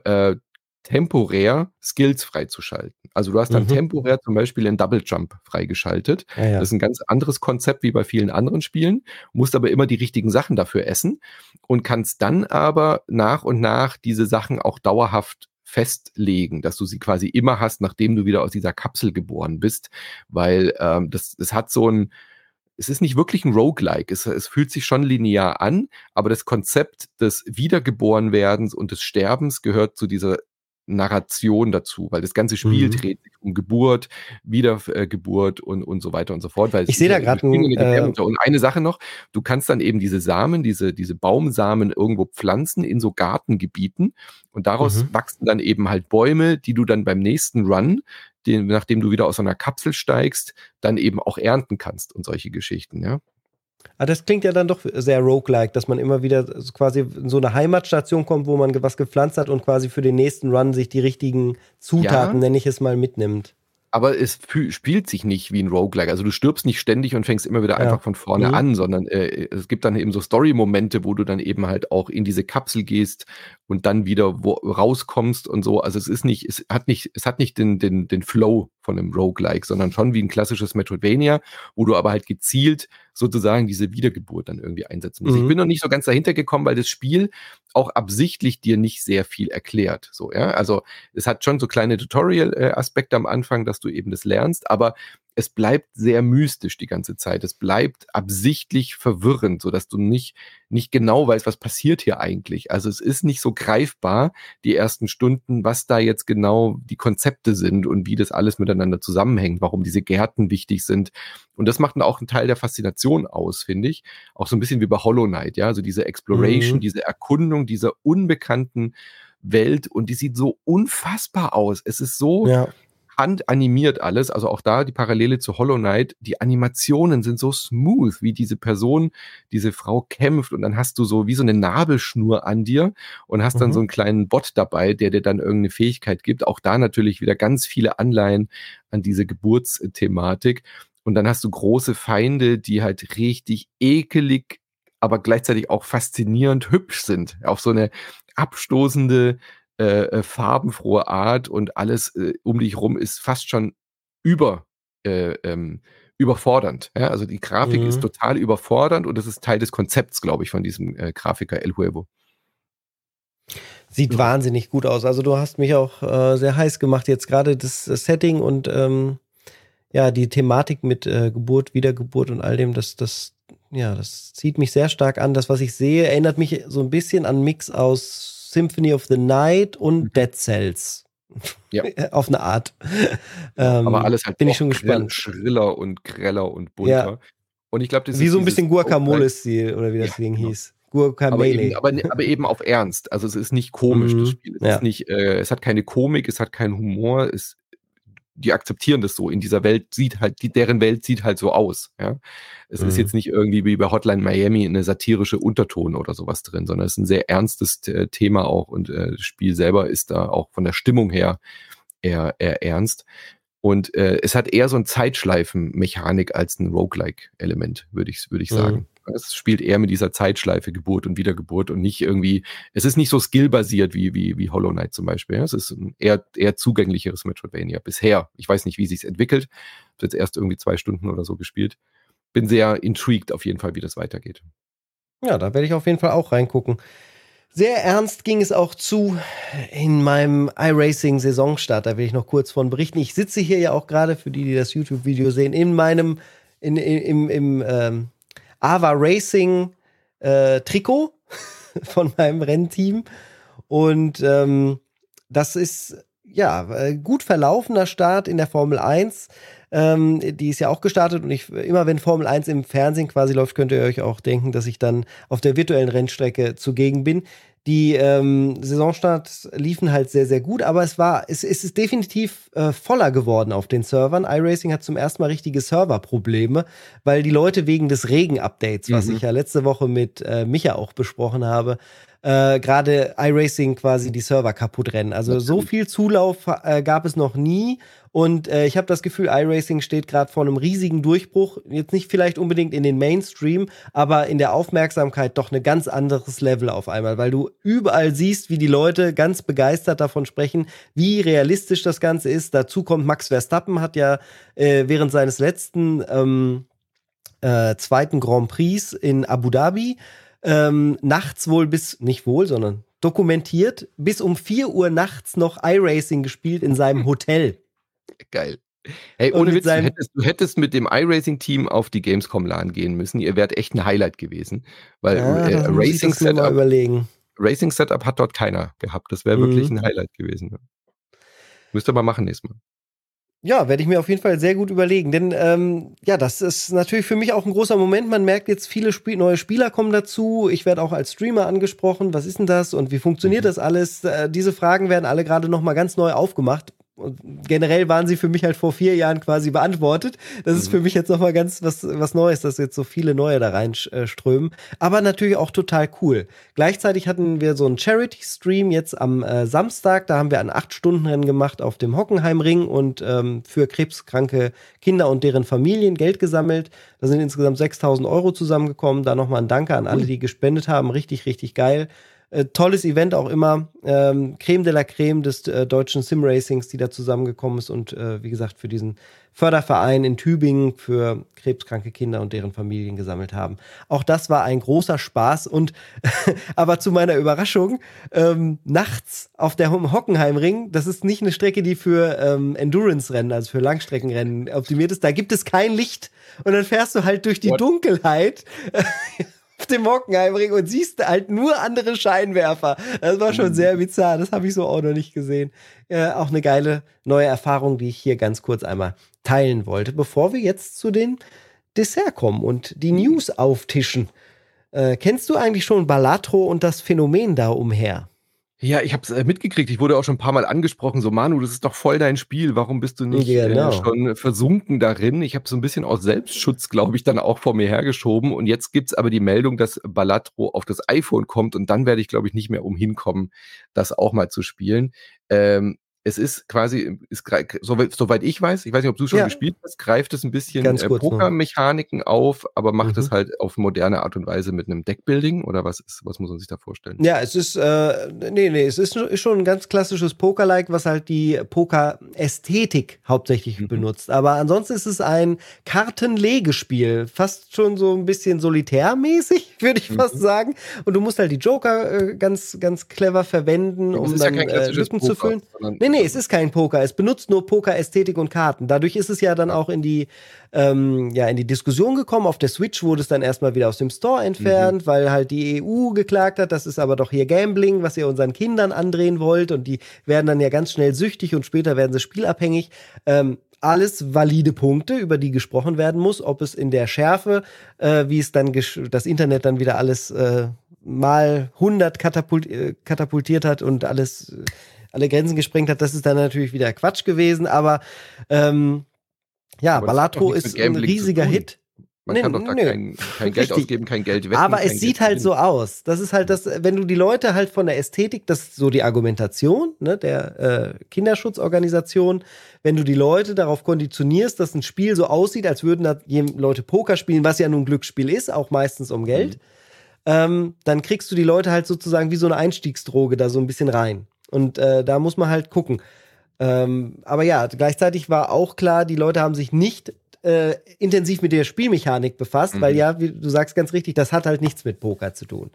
temporär Skills freizuschalten. Also du hast dann temporär zum Beispiel den Double Jump freigeschaltet. Das ist ein ganz anderes Konzept wie bei vielen anderen Spielen, musst aber immer die richtigen Sachen dafür essen und kannst dann aber nach und nach diese Sachen auch dauerhaft festlegen, dass du sie quasi immer hast, nachdem du wieder aus dieser Kapsel geboren bist, weil das hat so ein, es ist nicht wirklich ein Roguelike, es fühlt sich schon linear an, aber das Konzept des Wiedergeborenwerdens und des Sterbens gehört zu dieser Narration dazu, weil das ganze Spiel dreht sich um Geburt, Wiedergeburt und so weiter und so fort. Weil ich sehe da gerade und eine Sache noch, du kannst dann eben diese Samen, diese Baumsamen irgendwo pflanzen in so Gartengebieten und daraus wachsen dann eben halt Bäume, die du dann beim nächsten Run, nachdem du wieder aus so einer Kapsel steigst, dann eben auch ernten kannst und solche Geschichten, ja. Das klingt ja dann doch sehr roguelike, dass man immer wieder quasi in so eine Heimatstation kommt, wo man was gepflanzt hat und quasi für den nächsten Run sich die richtigen Zutaten, nenne ich es mal, mitnimmt. Aber es spielt sich nicht wie ein Roguelike. Also du stirbst nicht ständig und fängst immer wieder einfach von vorne an, sondern es gibt dann eben so Story-Momente, wo du dann eben halt auch in diese Kapsel gehst und dann wieder rauskommst und so. Also es hat nicht den Flow von einem Roguelike, sondern schon wie ein klassisches Metroidvania, wo du aber halt gezielt sozusagen diese Wiedergeburt dann irgendwie einsetzen musst. Ich bin noch nicht so ganz dahinter gekommen, weil das Spiel auch absichtlich dir nicht sehr viel erklärt. So, ja, also es hat schon so kleine Tutorial-Aspekte am Anfang, dass du eben das lernst, aber es bleibt sehr mystisch die ganze Zeit. Es bleibt absichtlich verwirrend, sodass du nicht genau weißt, was passiert hier eigentlich. Also es ist nicht so greifbar, die ersten Stunden, was da jetzt genau die Konzepte sind und wie das alles miteinander zusammenhängt, warum diese Gärten wichtig sind. Und das macht dann auch einen Teil der Faszination aus, finde ich. Auch so ein bisschen wie bei Hollow Knight, ja, also diese Exploration, diese Erkundung dieser unbekannten Welt, und die sieht so unfassbar aus. Es ist so handanimiert alles, also auch da die Parallele zu Hollow Knight, die Animationen sind so smooth, wie diese Person, diese Frau kämpft und dann hast du so wie so eine Nabelschnur an dir und hast dann so einen kleinen Bot dabei, der dir dann irgendeine Fähigkeit gibt. Auch da natürlich wieder ganz viele Anleihen an diese Geburtsthematik. Und dann hast du große Feinde, die halt richtig ekelig, aber gleichzeitig auch faszinierend hübsch sind. Auf so eine abstoßende, farbenfrohe Art und alles um dich rum ist fast schon überfordernd. Ja? Also die Grafik ist total überfordernd und das ist Teil des Konzepts, glaube ich, von diesem Grafiker El Huevo. Sieht wahnsinnig gut aus. Also du hast mich auch sehr heiß gemacht jetzt gerade das Setting und die Thematik mit Geburt, Wiedergeburt und all dem, das zieht mich sehr stark an. Das, was ich sehe, erinnert mich so ein bisschen an einen Mix aus Symphony of the Night und Dead Cells. Ja. Auf eine Art. Aber alles halt bin ich schon gespannt. Schriller und greller und bunter. Ja. Und ich glaube, das wie ist so ein bisschen Guacamole-Stil oder wie das Ding hieß. Guacamole. Aber eben auf Ernst. Also es ist nicht komisch, das Spiel. Es ist nicht, es hat keine Komik, es hat keinen Humor, die akzeptieren das so. In dieser Welt deren Welt sieht halt so aus. Ja? Es ist jetzt nicht irgendwie wie bei Hotline Miami eine satirische Unterton oder sowas drin, sondern es ist ein sehr ernstes Thema auch und das Spiel selber ist da auch von der Stimmung her eher ernst. Und es hat eher so ein Zeitschleifen-Mechanik als ein Roguelike-Element, würde ich sagen. Es spielt eher mit dieser Zeitschleife Geburt und Wiedergeburt und nicht irgendwie, es ist nicht so skillbasiert wie Hollow Knight zum Beispiel. Es ist ein eher zugänglicheres Metroidvania bisher. Ich weiß nicht, wie sich's entwickelt. Ich habe jetzt erst irgendwie 2 Stunden oder so gespielt. Bin sehr intrigued auf jeden Fall, wie das weitergeht. Ja, da werde ich auf jeden Fall auch reingucken. Sehr ernst ging es auch zu in meinem iRacing-Saisonstart. Da will ich noch kurz von berichten. Ich sitze hier ja auch gerade, für die das YouTube-Video sehen, im Ava Racing Trikot von meinem Rennteam. Und das ist gut verlaufener Start in der Formel 1. Die ist ja auch gestartet und immer wenn Formel 1 im Fernsehen quasi läuft, könnt ihr euch auch denken, dass ich dann auf der virtuellen Rennstrecke zugegen bin. Die Saisonstarts liefen halt sehr, sehr gut, aber es ist definitiv voller geworden auf den Servern. iRacing hat zum ersten Mal richtige Serverprobleme, weil die Leute wegen des Regen-Updates, was ich ja letzte Woche mit Micha auch besprochen habe, gerade iRacing quasi die Server kaputt rennen. Also so viel Zulauf gab es noch nie. Und ich habe das Gefühl, iRacing steht gerade vor einem riesigen Durchbruch. Jetzt nicht vielleicht unbedingt in den Mainstream, aber in der Aufmerksamkeit doch ein ganz anderes Level auf einmal, weil du überall siehst, wie die Leute ganz begeistert davon sprechen, wie realistisch das Ganze ist. Dazu kommt Max Verstappen, hat ja während seines letzten zweiten Grand Prix in Abu Dhabi nachts sondern dokumentiert, bis um 4 Uhr nachts noch iRacing gespielt in seinem Hotel. Geil. Hey, ohne Witz, du hättest mit dem iRacing-Team auf die Gamescom LAN gehen müssen. Ihr wärt echt ein Highlight gewesen. Weil Racing Setup hat dort keiner gehabt. Das wäre wirklich ein Highlight gewesen. Ja. Müsst ihr mal machen nächstes Mal. Ja, werde ich mir auf jeden Fall sehr gut überlegen. Denn das ist natürlich für mich auch ein großer Moment. Man merkt jetzt, viele neue Spieler kommen dazu. Ich werde auch als Streamer angesprochen. Was ist denn das und wie funktioniert das alles? Diese Fragen werden alle gerade noch mal ganz neu aufgemacht. Und generell waren sie für mich halt vor 4 Jahren quasi beantwortet. Das ist für mich jetzt nochmal ganz was Neues, dass jetzt so viele neue da reinströmen. Aber natürlich auch total cool. Gleichzeitig hatten wir so einen Charity-Stream jetzt am Samstag. Da haben wir ein 8-Stunden-Rennen gemacht auf dem Hockenheimring und für krebskranke Kinder und deren Familien Geld gesammelt. Da sind insgesamt 6.000 € zusammengekommen. Da nochmal ein Danke an alle, die gespendet haben. Richtig, richtig geil. Tolles Event auch immer. Creme de la Creme des deutschen Sim-Racings, die da zusammengekommen ist und wie gesagt für diesen Förderverein in Tübingen für krebskranke Kinder und deren Familien gesammelt haben. Auch das war ein großer Spaß und aber zu meiner Überraschung, nachts auf der Hockenheimring, das ist nicht eine Strecke, die für Endurance-Rennen, also für Langstreckenrennen optimiert ist, da gibt es kein Licht und dann fährst du halt durch die Dunkelheit auf dem Hockenheimring und siehst halt nur andere Scheinwerfer. Das war schon sehr bizarr. Das habe ich so auch noch nicht gesehen. Auch eine geile neue Erfahrung, die ich hier ganz kurz einmal teilen wollte, bevor wir jetzt zu den Dessert kommen und die News auftischen. Kennst du eigentlich schon Balatro und das Phänomen da umher? Ja, ich habe es mitgekriegt. Ich wurde auch schon ein paar Mal angesprochen, so: „Manu, das ist doch voll dein Spiel. Warum bist du nicht, Genau. schon versunken darin?“ Ich habe so ein bisschen aus Selbstschutz, glaube ich, dann auch vor mir hergeschoben. Und jetzt gibt's aber die Meldung, dass Balatro auf das iPhone kommt und dann werde ich, glaube ich, nicht mehr umhin kommen, das auch mal zu spielen. Es ist quasi ist grei soweit ich weiß nicht, ob du schon Ja, gespielt hast, greift es ein bisschen, ganz kurz nur. Pokermechaniken auf, aber macht Mhm. es halt auf moderne Art und Weise mit 'nem Deckbuilding oder was muss man sich da vorstellen? Ja, es ist, es ist schon ein ganz klassisches Poker-like, was halt die Poker-Ästhetik hauptsächlich Mhm. benutzt. Aber ansonsten ist es ein Kartenlegespiel, fast schon so ein bisschen solitärmäßig, würde ich fast Mhm. sagen. Und du musst halt die Joker ganz, ganz clever verwenden, Aber es um ist ja kein dann klassisches Lücken zu Poker, füllen. sondern Nee, es ist kein Poker. Es benutzt nur Poker-Ästhetik und Karten. Dadurch ist es ja dann ja. auch in die Diskussion gekommen. Auf der Switch wurde es dann erstmal wieder aus dem Store Mhm. entfernt, weil halt die EU geklagt hat, das ist aber doch hier Gambling, was ihr unseren Kindern andrehen wollt, und die werden dann ja ganz schnell süchtig und später werden sie spielabhängig. Alles valide Punkte, über die gesprochen werden muss, ob es in der Schärfe, wie es dann das Internet dann wieder alles mal 100 katapultiert hat und alle Grenzen gesprengt hat, das ist dann natürlich wieder Quatsch gewesen, aber ähm, ja, Aber das hat doch Balatro nichts mit ist ein Gambling zu riesiger tun. Hit. Man Nee, kann doch da nö, kein Geld richtig. ausgeben, kein Geld wetten, Aber kein es Geld sieht halt gewinnen. so aus. Das ist halt das, wenn du die Leute halt von der Ästhetik, das ist so die Argumentation, ne, der Kinderschutzorganisation, wenn du die Leute darauf konditionierst, dass ein Spiel so aussieht, als würden da Leute Poker spielen, was ja nun ein Glücksspiel ist, auch meistens um Mhm. Geld, dann kriegst du die Leute halt sozusagen wie so eine Einstiegsdroge da so ein bisschen rein. Und da muss man halt gucken. Aber ja, gleichzeitig war auch klar, die Leute haben sich nicht intensiv mit der Spielmechanik befasst, weil Mhm. ja, wie du sagst ganz richtig, das hat halt nichts mit Poker zu tun.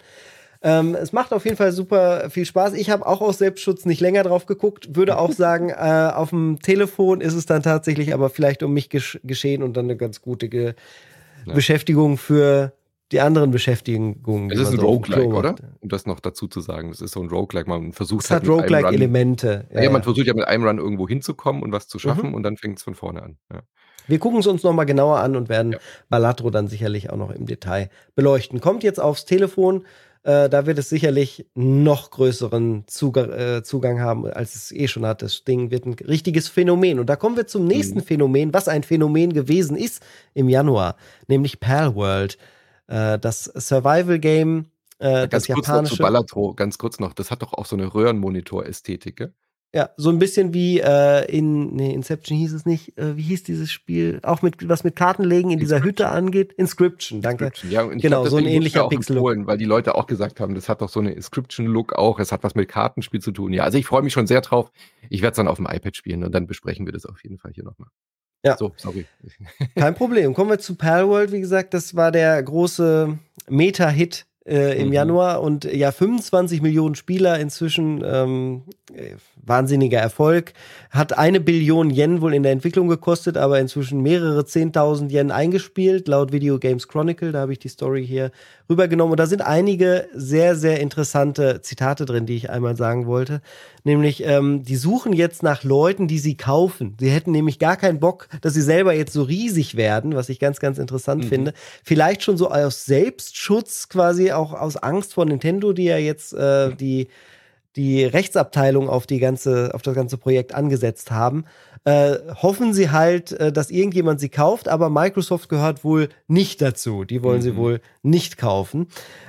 Es macht auf jeden Fall super viel Spaß. Ich habe auch aus Selbstschutz nicht länger drauf geguckt, würde auch sagen, auf dem Telefon ist es dann tatsächlich aber vielleicht um mich geschehen und dann eine ganz gute Ja. Beschäftigung für die anderen Beschäftigungen, Es die ist man 'n so auf dem Klo Roguelike, oder? macht. Um das noch dazu zu sagen. Es ist so 'n Roguelike. Man versucht Es halt hat mit einem Run Roguelike-Elemente, ja, man ja. versucht ja mit einem Run irgendwo hinzukommen und was zu Mhm. schaffen und dann fängt's von vorne an. Ja. Wir gucken es uns nochmal genauer an und werden Ja. Balatro dann sicherlich auch noch im Detail beleuchten. Kommt jetzt aufs Telefon, da wird es sicherlich noch größeren Zugang haben, als es eh schon hat. Das Ding wird ein richtiges Phänomen. Und da kommen wir zum nächsten Mhm. Phänomen, was ein Phänomen gewesen ist im Januar, nämlich Palworld. Das Survival-Game, das Ganz kurz noch zu japanische. Balatro, ganz kurz noch. Das hat doch auch so 'ne Röhrenmonitor-Ästhetik, gell? Ja, so ein bisschen wie Inception hieß es nicht. Wie hieß dieses Spiel? Auch mit was mit Kartenlegen in dieser Hütte Inscription. angeht. Inscription, danke. Inscription, ja, und ich glaube, Genau, so ein deswegen wurde es ja ähnlicher auch Pixel-Look. empfohlen, weil die Leute auch gesagt haben, das hat doch so 'ne Inscription-Look auch. Es hat was mit Kartenspiel zu tun. Ja, also ich freue mich schon sehr drauf. Ich werde es dann aufm iPad spielen und dann besprechen wir das auf jeden Fall hier noch mal. Ja, So, sorry. kein Problem. Kommen wir zu Palworld. Wie gesagt, das war der große Meta-Hit im Mhm. Januar und ja, 25 Millionen Spieler inzwischen. Wahnsinniger Erfolg. Hat 1 Billion Yen wohl in der Entwicklung gekostet, aber inzwischen mehrere 10.000 Yen eingespielt, laut Video Games Chronicle. Da habe ich die Story hier rübergenommen. Und da sind einige sehr, sehr interessante Zitate drin, die ich einmal sagen wollte. Nämlich, die suchen jetzt nach Leuten, die sie kaufen. Sie hätten nämlich gar keinen Bock, dass sie selber jetzt so riesig werden, was ich ganz, ganz interessant Mhm. finde. Vielleicht schon so aus Selbstschutz, quasi auch aus Angst vor Nintendo, die ja jetzt die Rechtsabteilung auf das ganze Projekt angesetzt haben, hoffen sie halt, dass irgendjemand sie kauft, aber Microsoft gehört wohl nicht dazu. Die wollen sie Mhm. wohl nicht kaufen.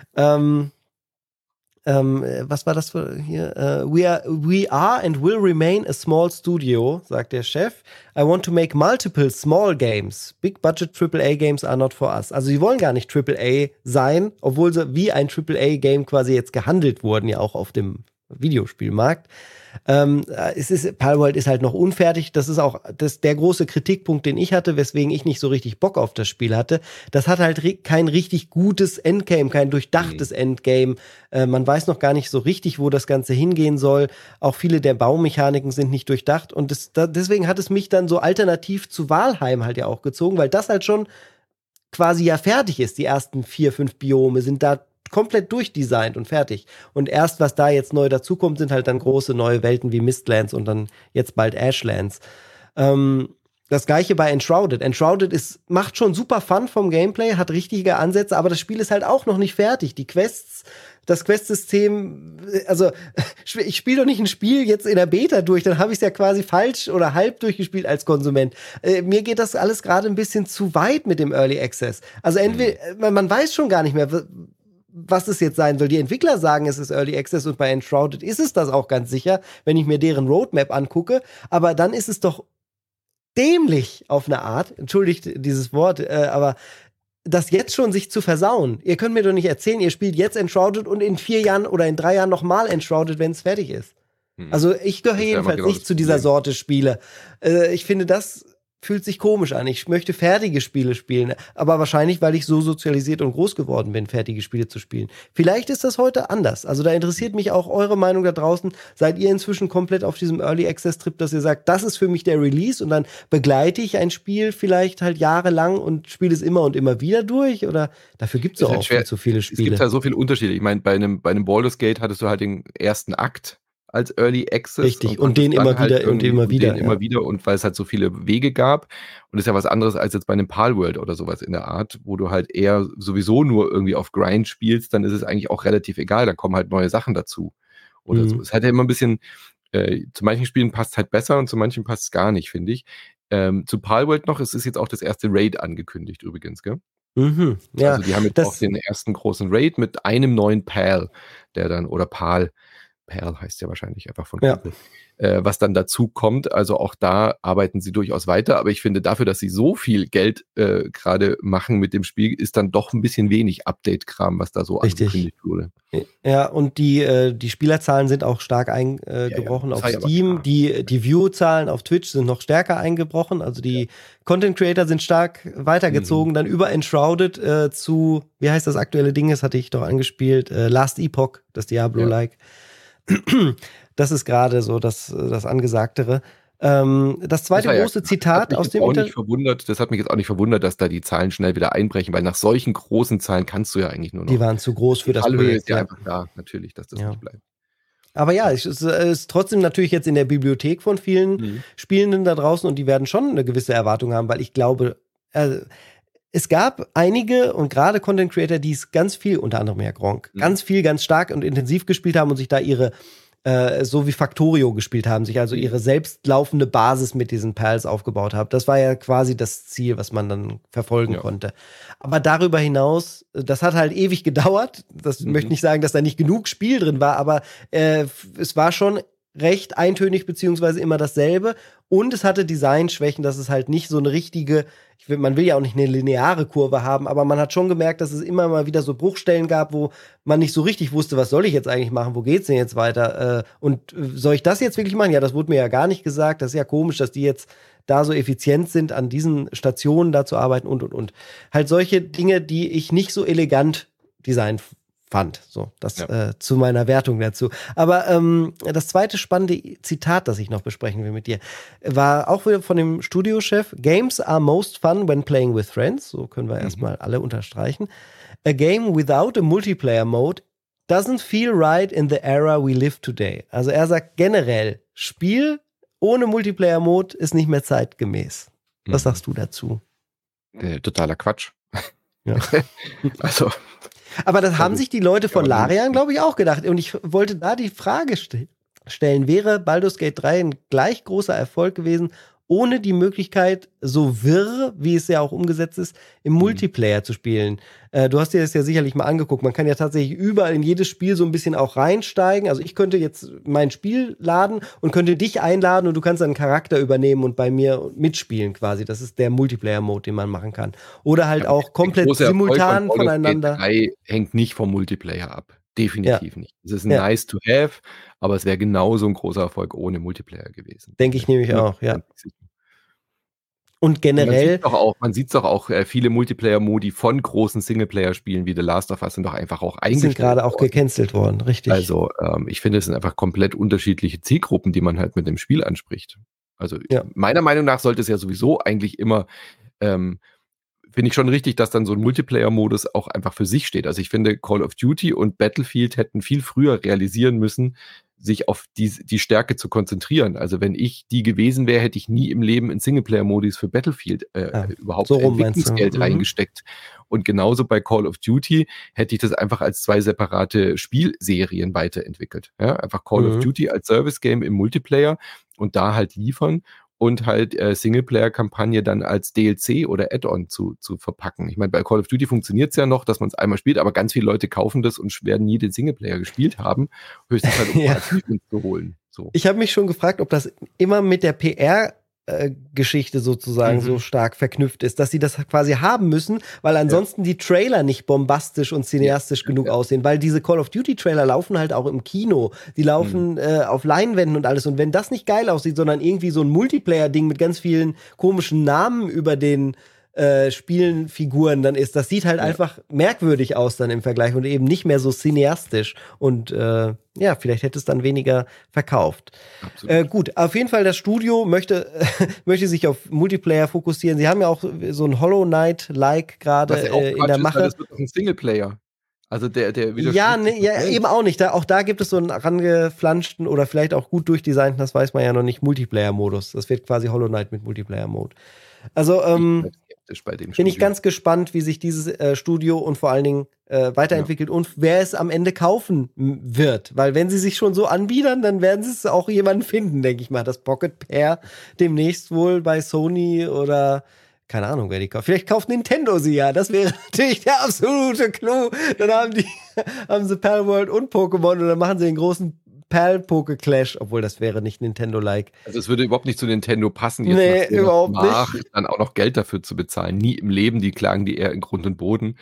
Was war das für hier? We are and will remain a small studio, sagt der Chef. I want to make multiple small games. Big budget AAA games are not for us. Also sie wollen gar nicht AAA sein, obwohl sie wie ein AAA Game quasi jetzt gehandelt wurden, ja auch auf dem Videospielmarkt. Palworld ist halt noch unfertig. Das ist auch der große Kritikpunkt, den ich hatte, weswegen ich nicht so richtig Bock auf das Spiel hatte. Das hat halt kein richtig gutes Endgame, kein durchdachtes Endgame. Man weiß noch gar nicht so richtig, wo das Ganze hingehen soll. Auch viele der Baumechaniken sind nicht durchdacht. Und deswegen hat es mich dann so alternativ zu Valheim halt ja auch gezogen, weil das halt schon quasi ja fertig ist. Die ersten 4, 5 Biome sind da komplett durchdesignt und fertig. Und erst, was da jetzt neu dazukommt, sind halt dann große neue Welten wie Mistlands und dann jetzt bald Ashlands. Das gleiche bei Enshrouded. Enshrouded macht schon super Fun vom Gameplay, hat richtige Ansätze, aber das Spiel ist halt auch noch nicht fertig. Die Quests das Quest-System, also ich spiele doch nicht ein Spiel jetzt in der Beta durch, dann habe ich es ja quasi falsch oder halb durchgespielt als Konsument. Mir geht das alles gerade ein bisschen zu weit mit dem Early Access. Also entweder, man weiß schon gar nicht mehr, was es jetzt sein soll. Die Entwickler sagen, es ist Early Access und bei Enshrouded ist es das auch ganz sicher, wenn ich mir deren Roadmap angucke. Aber dann ist es doch dämlich auf eine Art, entschuldigt dieses Wort, aber das jetzt schon sich zu versauen. Ihr könnt mir doch nicht erzählen, ihr spielt jetzt Enshrouded und in 4 Jahren oder in 3 Jahren nochmal Enshrouded, wenn es fertig ist. Also ich gehöre jedenfalls genau nicht zu dieser Sorte Spiele. Ich finde, das fühlt sich komisch an. Ich möchte fertige Spiele spielen, aber wahrscheinlich, weil ich so sozialisiert und groß geworden bin, fertige Spiele zu spielen. Vielleicht ist das heute anders. Also da interessiert mich auch eure Meinung da draußen. Seid ihr inzwischen komplett auf diesem Early Access Trip, dass ihr sagt, das ist für mich der Release und dann begleite ich ein Spiel vielleicht halt jahrelang und spiele es immer und immer wieder durch? Oder dafür gibt es auch viel zu viele Spiele. Es gibt halt so viele Unterschiede. Ich meine, bei einem Baldur's Gate hattest du halt den ersten Akt als Early Access. Richtig, und den immer halt wieder und immer wieder. Immer wieder, und weil es halt so viele Wege gab. Und das ist ja was anderes als jetzt bei einem Palworld oder sowas in der Art, wo du halt eher sowieso nur irgendwie auf Grind spielst, dann ist es eigentlich auch relativ egal, dann kommen halt neue Sachen dazu. Oder so. Es hat ja immer ein bisschen, zu manchen Spielen passt es halt besser und zu manchen passt es gar nicht, finde ich. Zu Palworld noch, es ist jetzt auch das erste Raid angekündigt übrigens, gell? Ja, also die haben jetzt auch den ersten großen Raid mit einem neuen Pal, der dann, oder Pal heißt ja wahrscheinlich einfach von Google, was dann dazu kommt. Also auch da arbeiten sie durchaus weiter. Aber ich finde, dafür, dass sie so viel Geld gerade machen mit dem Spiel, ist dann doch ein bisschen wenig Update-Kram, was da so angekündigt wurde. Ja, und die Spielerzahlen sind auch stark eingebrochen auf Steam. Die View-Zahlen auf Twitch sind noch stärker eingebrochen. Also die Content-Creator sind stark weitergezogen. Dann über Enshrouded zu, wie heißt das aktuelle Ding? Das hatte ich doch angespielt. Last Epoch, das Diablo-like. Das ist gerade so das Angesagtere. Das zweite große Zitat aus dem Internet. Das hat mich jetzt auch nicht verwundert, dass da die Zahlen schnell wieder einbrechen, weil nach solchen großen Zahlen kannst du ja eigentlich nur noch. Die waren zu groß für das Projekt. Ist ja einfach da, natürlich, dass das nicht bleibt. Aber ja, es ist trotzdem natürlich jetzt in der Bibliothek von vielen Spielenden da draußen und die werden schon eine gewisse Erwartung haben, weil ich glaube, es gab einige und gerade Content Creator, die es ganz viel, unter anderem Herr Gronk, ganz viel, ganz stark und intensiv gespielt haben und sich da ihre, so wie Factorio gespielt haben, sich also ihre selbstlaufende Basis mit diesen Pals aufgebaut haben. Das war ja quasi das Ziel, was man dann verfolgen konnte. Aber darüber hinaus, das hat halt ewig gedauert. Das möchte nicht sagen, dass da nicht genug Spiel drin war, aber es war schon recht eintönig beziehungsweise immer dasselbe und es hatte Designschwächen, dass es halt nicht so eine richtige, man will ja auch nicht eine lineare Kurve haben, aber man hat schon gemerkt, dass es immer mal wieder so Bruchstellen gab, wo man nicht so richtig wusste, was soll ich jetzt eigentlich machen, wo geht's denn jetzt weiter und soll ich das jetzt wirklich machen? Ja, das wurde mir ja gar nicht gesagt, das ist ja komisch, dass die jetzt da so effizient sind, an diesen Stationen da zu arbeiten und. Halt solche Dinge, die ich nicht so elegant design fand. So, das zu meiner Wertung dazu. Aber das zweite spannende Zitat, das ich noch besprechen will mit dir, war auch wieder von dem Studiochef: Games are most fun when playing with friends. So können wir erstmal alle unterstreichen. A game without a multiplayer mode doesn't feel right in the era we live today. Also er sagt generell, Spiel ohne Multiplayer-Mode ist nicht mehr zeitgemäß. Was sagst du dazu? Totaler Quatsch. Ja. Also aber das haben sich die Leute von Larian, glaube ich, auch gedacht. Und ich wollte da die Frage stellen, wäre Baldur's Gate 3 ein gleich großer Erfolg gewesen, ohne die Möglichkeit, so wirr, wie es ja auch umgesetzt ist, im Multiplayer zu spielen? Du hast dir das ja sicherlich mal angeguckt. Man kann ja tatsächlich überall in jedes Spiel so ein bisschen auch reinsteigen. Also ich könnte jetzt mein Spiel laden und könnte dich einladen und du kannst einen Charakter übernehmen und bei mir mitspielen quasi. Das ist der Multiplayer-Mode, den man machen kann. Oder halt auch komplett simultan voneinander. Baldur's Gate 3 hängt nicht vom Multiplayer ab. Definitiv nicht. Es ist nice to have, aber es wäre genauso ein großer Erfolg ohne Multiplayer gewesen. Denke ich nämlich auch, ja. Und generell. Man sieht es doch auch, viele Multiplayer-Modi von großen Singleplayer-Spielen wie The Last of Us sind doch einfach auch eingestellt. Sind gerade auch gecancelt worden, richtig. Also, ich finde, es sind einfach komplett unterschiedliche Zielgruppen, die man halt mit dem Spiel anspricht. Also, meiner Meinung nach sollte es ja sowieso eigentlich immer, finde ich schon richtig, dass dann so ein Multiplayer-Modus auch einfach für sich steht. Also ich finde, Call of Duty und Battlefield hätten viel früher realisieren müssen, sich auf die Stärke zu konzentrieren. Also wenn ich die gewesen wäre, hätte ich nie im Leben in Singleplayer-Modis für Battlefield überhaupt so rum Entwicklungsgeld reingesteckt. Und genauso bei Call of Duty hätte ich das einfach als 2 separate Spielserien weiterentwickelt. Ja, einfach Call of Duty als Service-Game im Multiplayer und da halt liefern und halt Singleplayer-Kampagne dann als DLC oder Add-on zu verpacken. Ich meine, bei Call of Duty funktioniert es ja noch, dass man es einmal spielt, aber ganz viele Leute kaufen das und werden nie den Singleplayer gespielt haben. Höchstens halt, um Achievements zu holen. So. Ich habe mich schon gefragt, ob das immer mit der PR Geschichte sozusagen so stark verknüpft ist, dass sie das quasi haben müssen, weil ansonsten die Trailer nicht bombastisch und cineastisch genug aussehen, weil diese Call of Duty Trailer laufen halt auch im Kino, die laufen auf Leinwänden und alles, und wenn das nicht geil aussieht, sondern irgendwie so ein Multiplayer-Ding mit ganz vielen komischen Namen über den Spielen, Figuren dann ist, das sieht halt einfach merkwürdig aus dann im Vergleich und eben nicht mehr so cineastisch und vielleicht hätte es dann weniger verkauft. Gut, auf jeden Fall das Studio möchte sich auf Multiplayer fokussieren. Sie haben ja auch so ein Hollow Knight-like gerade in der Mache. Das wird doch ein Singleplayer. Also der eben auch nicht. Auch da gibt es so einen rangeflanschten oder vielleicht auch gut durchdesignten, das weiß man ja noch nicht, Multiplayer-Modus. Das wird quasi Hollow Knight mit Multiplayer-Mode. Also bin ich ganz gespannt, wie sich dieses Studio und vor allen Dingen weiterentwickelt und wer es am Ende kaufen wird. Weil wenn sie sich schon so anbiedern, dann werden sie es auch jemanden finden, denke ich mal. Das Pocket Pair demnächst wohl bei Sony oder keine Ahnung, wer die kauft. Vielleicht kauft Nintendo sie ja. Das wäre natürlich der absolute Clou. Dann haben sie Palworld und Pokémon und dann machen sie den großen Poke-Clash, obwohl das wäre nicht Nintendo-like. Also es würde überhaupt nicht zu Nintendo passen, jetzt überhaupt nicht. Dann auch noch Geld dafür zu bezahlen. Nie im Leben, die klagen die eher in Grund und Boden.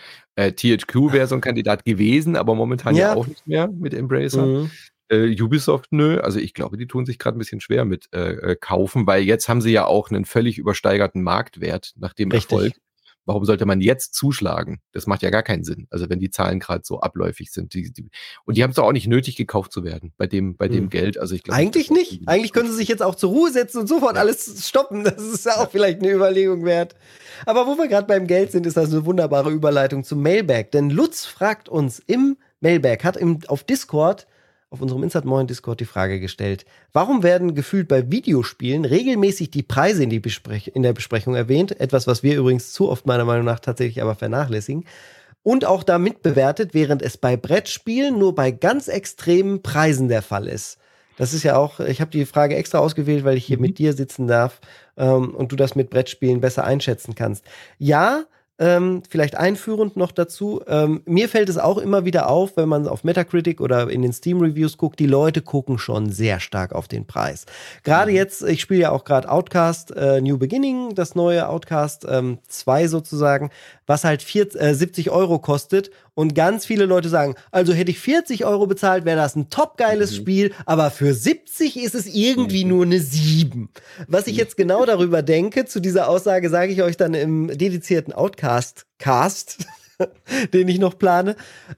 THQ wäre so ein Kandidat gewesen, aber momentan ja auch nicht mehr mit Embracer. Ubisoft, nö. Also ich glaube, die tun sich gerade ein bisschen schwer mit kaufen, weil jetzt haben sie ja auch einen völlig übersteigerten Marktwert nach dem Erfolg. Warum sollte man jetzt zuschlagen? Das macht ja gar keinen Sinn. Also wenn die Zahlen gerade so abläufig sind. Und die haben es doch auch nicht nötig, gekauft zu werden bei dem Geld. Also ich glaube, eigentlich nicht. Eigentlich können sie sich jetzt auch zur Ruhe setzen und sofort alles stoppen. Das ist ja auch vielleicht eine Überlegung wert. Aber wo wir gerade beim Geld sind, ist das eine wunderbare Überleitung zum Mailbag. Denn Lutz fragt uns im Mailbag, hat auf Discord, auf unserem Insert Moin Discord die Frage gestellt: Warum werden gefühlt bei Videospielen regelmäßig die Preise in der Besprechung erwähnt? Etwas, was wir übrigens zu oft meiner Meinung nach tatsächlich aber vernachlässigen. Und auch damit bewertet, während es bei Brettspielen nur bei ganz extremen Preisen der Fall ist. Das ist ja auch, ich habe die Frage extra ausgewählt, weil ich hier mit dir sitzen darf und du das mit Brettspielen besser einschätzen kannst. Ja, vielleicht einführend noch dazu. Mir fällt es auch immer wieder auf, wenn man auf Metacritic oder in den Steam-Reviews guckt, die Leute gucken schon sehr stark auf den Preis. Gerade jetzt, ich spiele ja auch gerade Outcast New Beginning, das neue Outcast 2 sozusagen, was halt 70 Euro kostet. Und ganz viele Leute sagen, also hätte ich 40 Euro bezahlt, wäre das ein topgeiles Spiel, aber für 70 ist es irgendwie nur eine 7. Was ich jetzt genau darüber denke, zu dieser Aussage sage ich euch dann im dedizierten Outcast-Cast, den ich noch plane.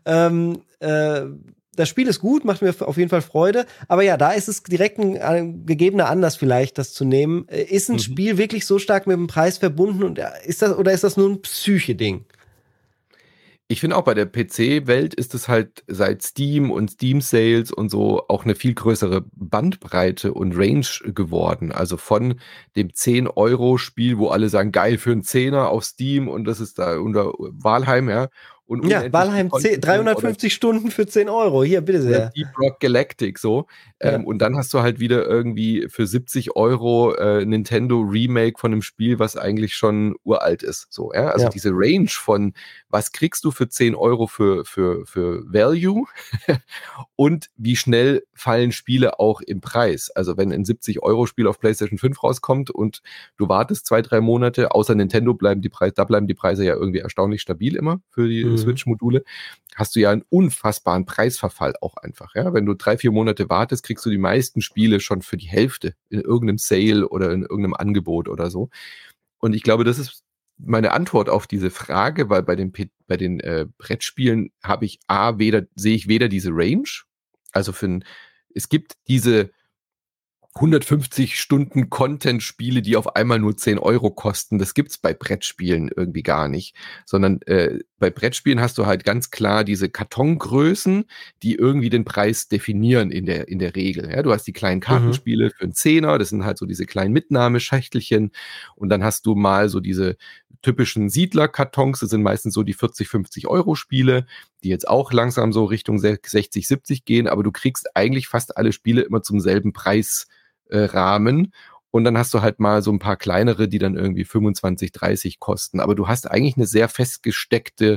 Das Spiel ist gut, macht mir auf jeden Fall Freude. Aber ja, da ist es direkt ein gegebener Anlass vielleicht, das zu nehmen. Ist ein Spiel wirklich so stark mit dem Preis verbunden und ist das nur ein Psyche-Ding? Ich finde auch bei der PC-Welt ist es halt seit Steam und Steam-Sales und so auch eine viel größere Bandbreite und Range geworden. Also von dem 10-Euro-Spiel, wo alle sagen, geil für einen Zehner auf Steam und das ist da unter Valheim, ja. Und ja, Valheim 350 Stunden für 10 Euro. Hier, bitte sehr. Deep Rock Galactic, so. Ja. Und dann hast du halt wieder irgendwie für 70 Euro Nintendo Remake von einem Spiel, was eigentlich schon uralt ist. So, ja? Also diese Range von, was kriegst du für 10 Euro für Value und wie schnell fallen Spiele auch im Preis. Also wenn ein 70-Euro-Spiel auf PlayStation 5 rauskommt und du wartest 2-3 Monate, außer Nintendo bleiben die Preise ja irgendwie erstaunlich stabil immer für die Switch-Module, hast du ja einen unfassbaren Preisverfall auch einfach. Ja? Wenn du 3-4 Monate wartest, kriegst du die meisten Spiele schon für die Hälfte in irgendeinem Sale oder in irgendeinem Angebot oder so. Und ich glaube, das ist meine Antwort auf diese Frage, weil bei den Brettspielen sehe ich weder diese Range, also es gibt diese 150 Stunden Content-Spiele, die auf einmal nur 10 Euro kosten. Das gibt's bei Brettspielen irgendwie gar nicht. Sondern bei Brettspielen hast du halt ganz klar diese Kartongrößen, die irgendwie den Preis definieren in der Regel. Ja, du hast die kleinen Kartenspiele für einen Zehner, das sind halt so diese kleinen Mitnahmeschachtelchen. Und dann hast du mal so diese typischen Siedlerkartons, das sind meistens so die 40, 50 Euro Spiele, die jetzt auch langsam so Richtung 60, 70 gehen, aber du kriegst eigentlich fast alle Spiele immer zum selben Preisrahmen. Und dann hast du halt mal so ein paar kleinere, die dann irgendwie 25, 30 kosten. Aber du hast eigentlich eine sehr festgesteckte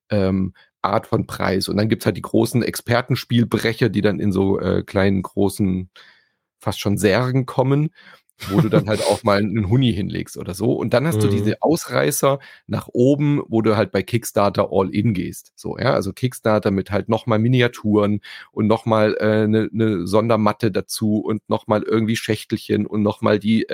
Art von Preis. Und dann gibt's halt die großen Expertenspielbrecher, die dann in so kleinen, großen, fast schon Särgen kommen, wo du dann halt auch mal einen Huni hinlegst oder so. Und dann hast du diese Ausreißer nach oben, wo du halt bei Kickstarter all-in gehst. So, ja, also Kickstarter mit halt nochmal Miniaturen und nochmal eine Sondermatte dazu und nochmal irgendwie Schächtelchen und nochmal die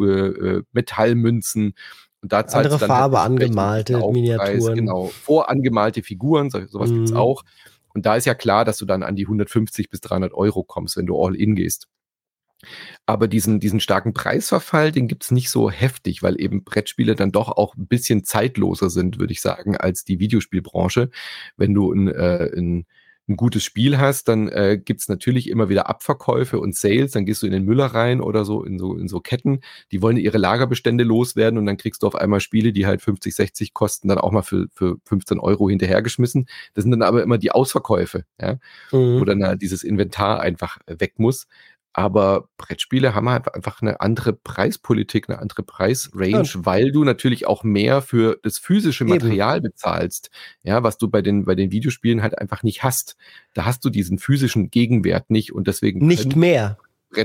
Metallmünzen. Und da zahlst Andere du dann Farbe, halt angemalte Miniaturen. Genau, vorangemalte Figuren, sowas gibt's auch. Und da ist ja klar, dass du dann an die 150 bis 300 Euro kommst, wenn du all-in gehst. Aber diesen starken Preisverfall, den gibt's nicht so heftig, weil eben Brettspiele dann doch auch ein bisschen zeitloser sind, würde ich sagen, als die Videospielbranche. Wenn du ein gutes Spiel hast, dann gibt's natürlich immer wieder Abverkäufe und Sales, dann gehst du in den Müller rein oder so in so Ketten, die wollen ihre Lagerbestände loswerden und dann kriegst du auf einmal Spiele, die halt 50, 60 kosten, dann auch mal für 15 Euro hinterhergeschmissen. Das sind dann aber immer die Ausverkäufe, ja, wo dann halt dieses Inventar einfach weg muss. Aber Brettspiele haben halt einfach eine andere Preispolitik, eine andere Preisrange, weil du natürlich auch mehr für das physische Material bezahlst, ja, was du bei den Videospielen halt einfach nicht hast. Da hast du diesen physischen Gegenwert nicht und deswegen nicht mehr.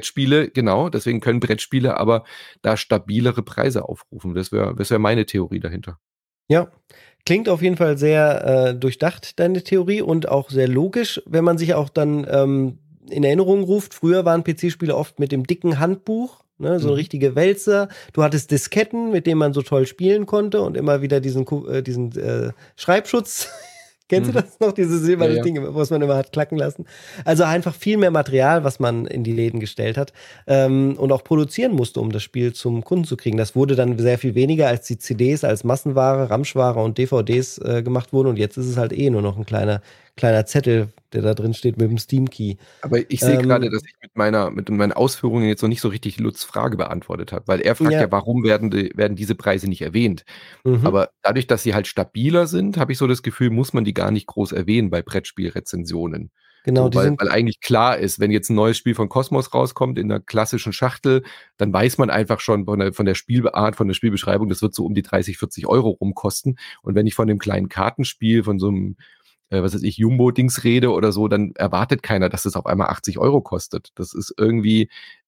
Deswegen können Brettspiele aber da stabilere Preise aufrufen. Das wär meine Theorie dahinter. Ja, klingt auf jeden Fall sehr durchdacht, deine Theorie, und auch sehr logisch, wenn man sich auch dann in Erinnerung ruft. Früher waren PC-Spiele oft mit dem dicken Handbuch, ne, so richtige Wälzer. Du hattest Disketten, mit denen man so toll spielen konnte und immer wieder diesen Schreibschutz. Kennst du das noch? Dieses silberne Ding, was man immer hat klacken lassen. Also einfach viel mehr Material, was man in die Läden gestellt hat und auch produzieren musste, um das Spiel zum Kunden zu kriegen. Das wurde dann sehr viel weniger, als die CDs als Massenware, Ramschware und DVDs gemacht wurden. Und jetzt ist es halt nur noch ein kleiner Zettel, der da drin steht mit dem Steam-Key. Aber ich sehe gerade, dass ich mit meinen Ausführungen jetzt noch nicht so richtig Lutz' Frage beantwortet habe, weil er fragt ja, warum werden diese Preise nicht erwähnt? Aber dadurch, dass sie halt stabiler sind, habe ich so das Gefühl, muss man die gar nicht groß erwähnen bei Brettspielrezensionen. Genau, so, weil eigentlich klar ist, wenn jetzt ein neues Spiel von Cosmos rauskommt in einer klassischen Schachtel, dann weiß man einfach schon von der Spielart, von der Spielbeschreibung, das wird so um die 30, 40 Euro rumkosten. Und wenn ich von dem kleinen Kartenspiel, von so einem Jumbo-Dings rede oder so, dann erwartet keiner, dass es auf einmal 80 Euro kostet. Das ist irgendwie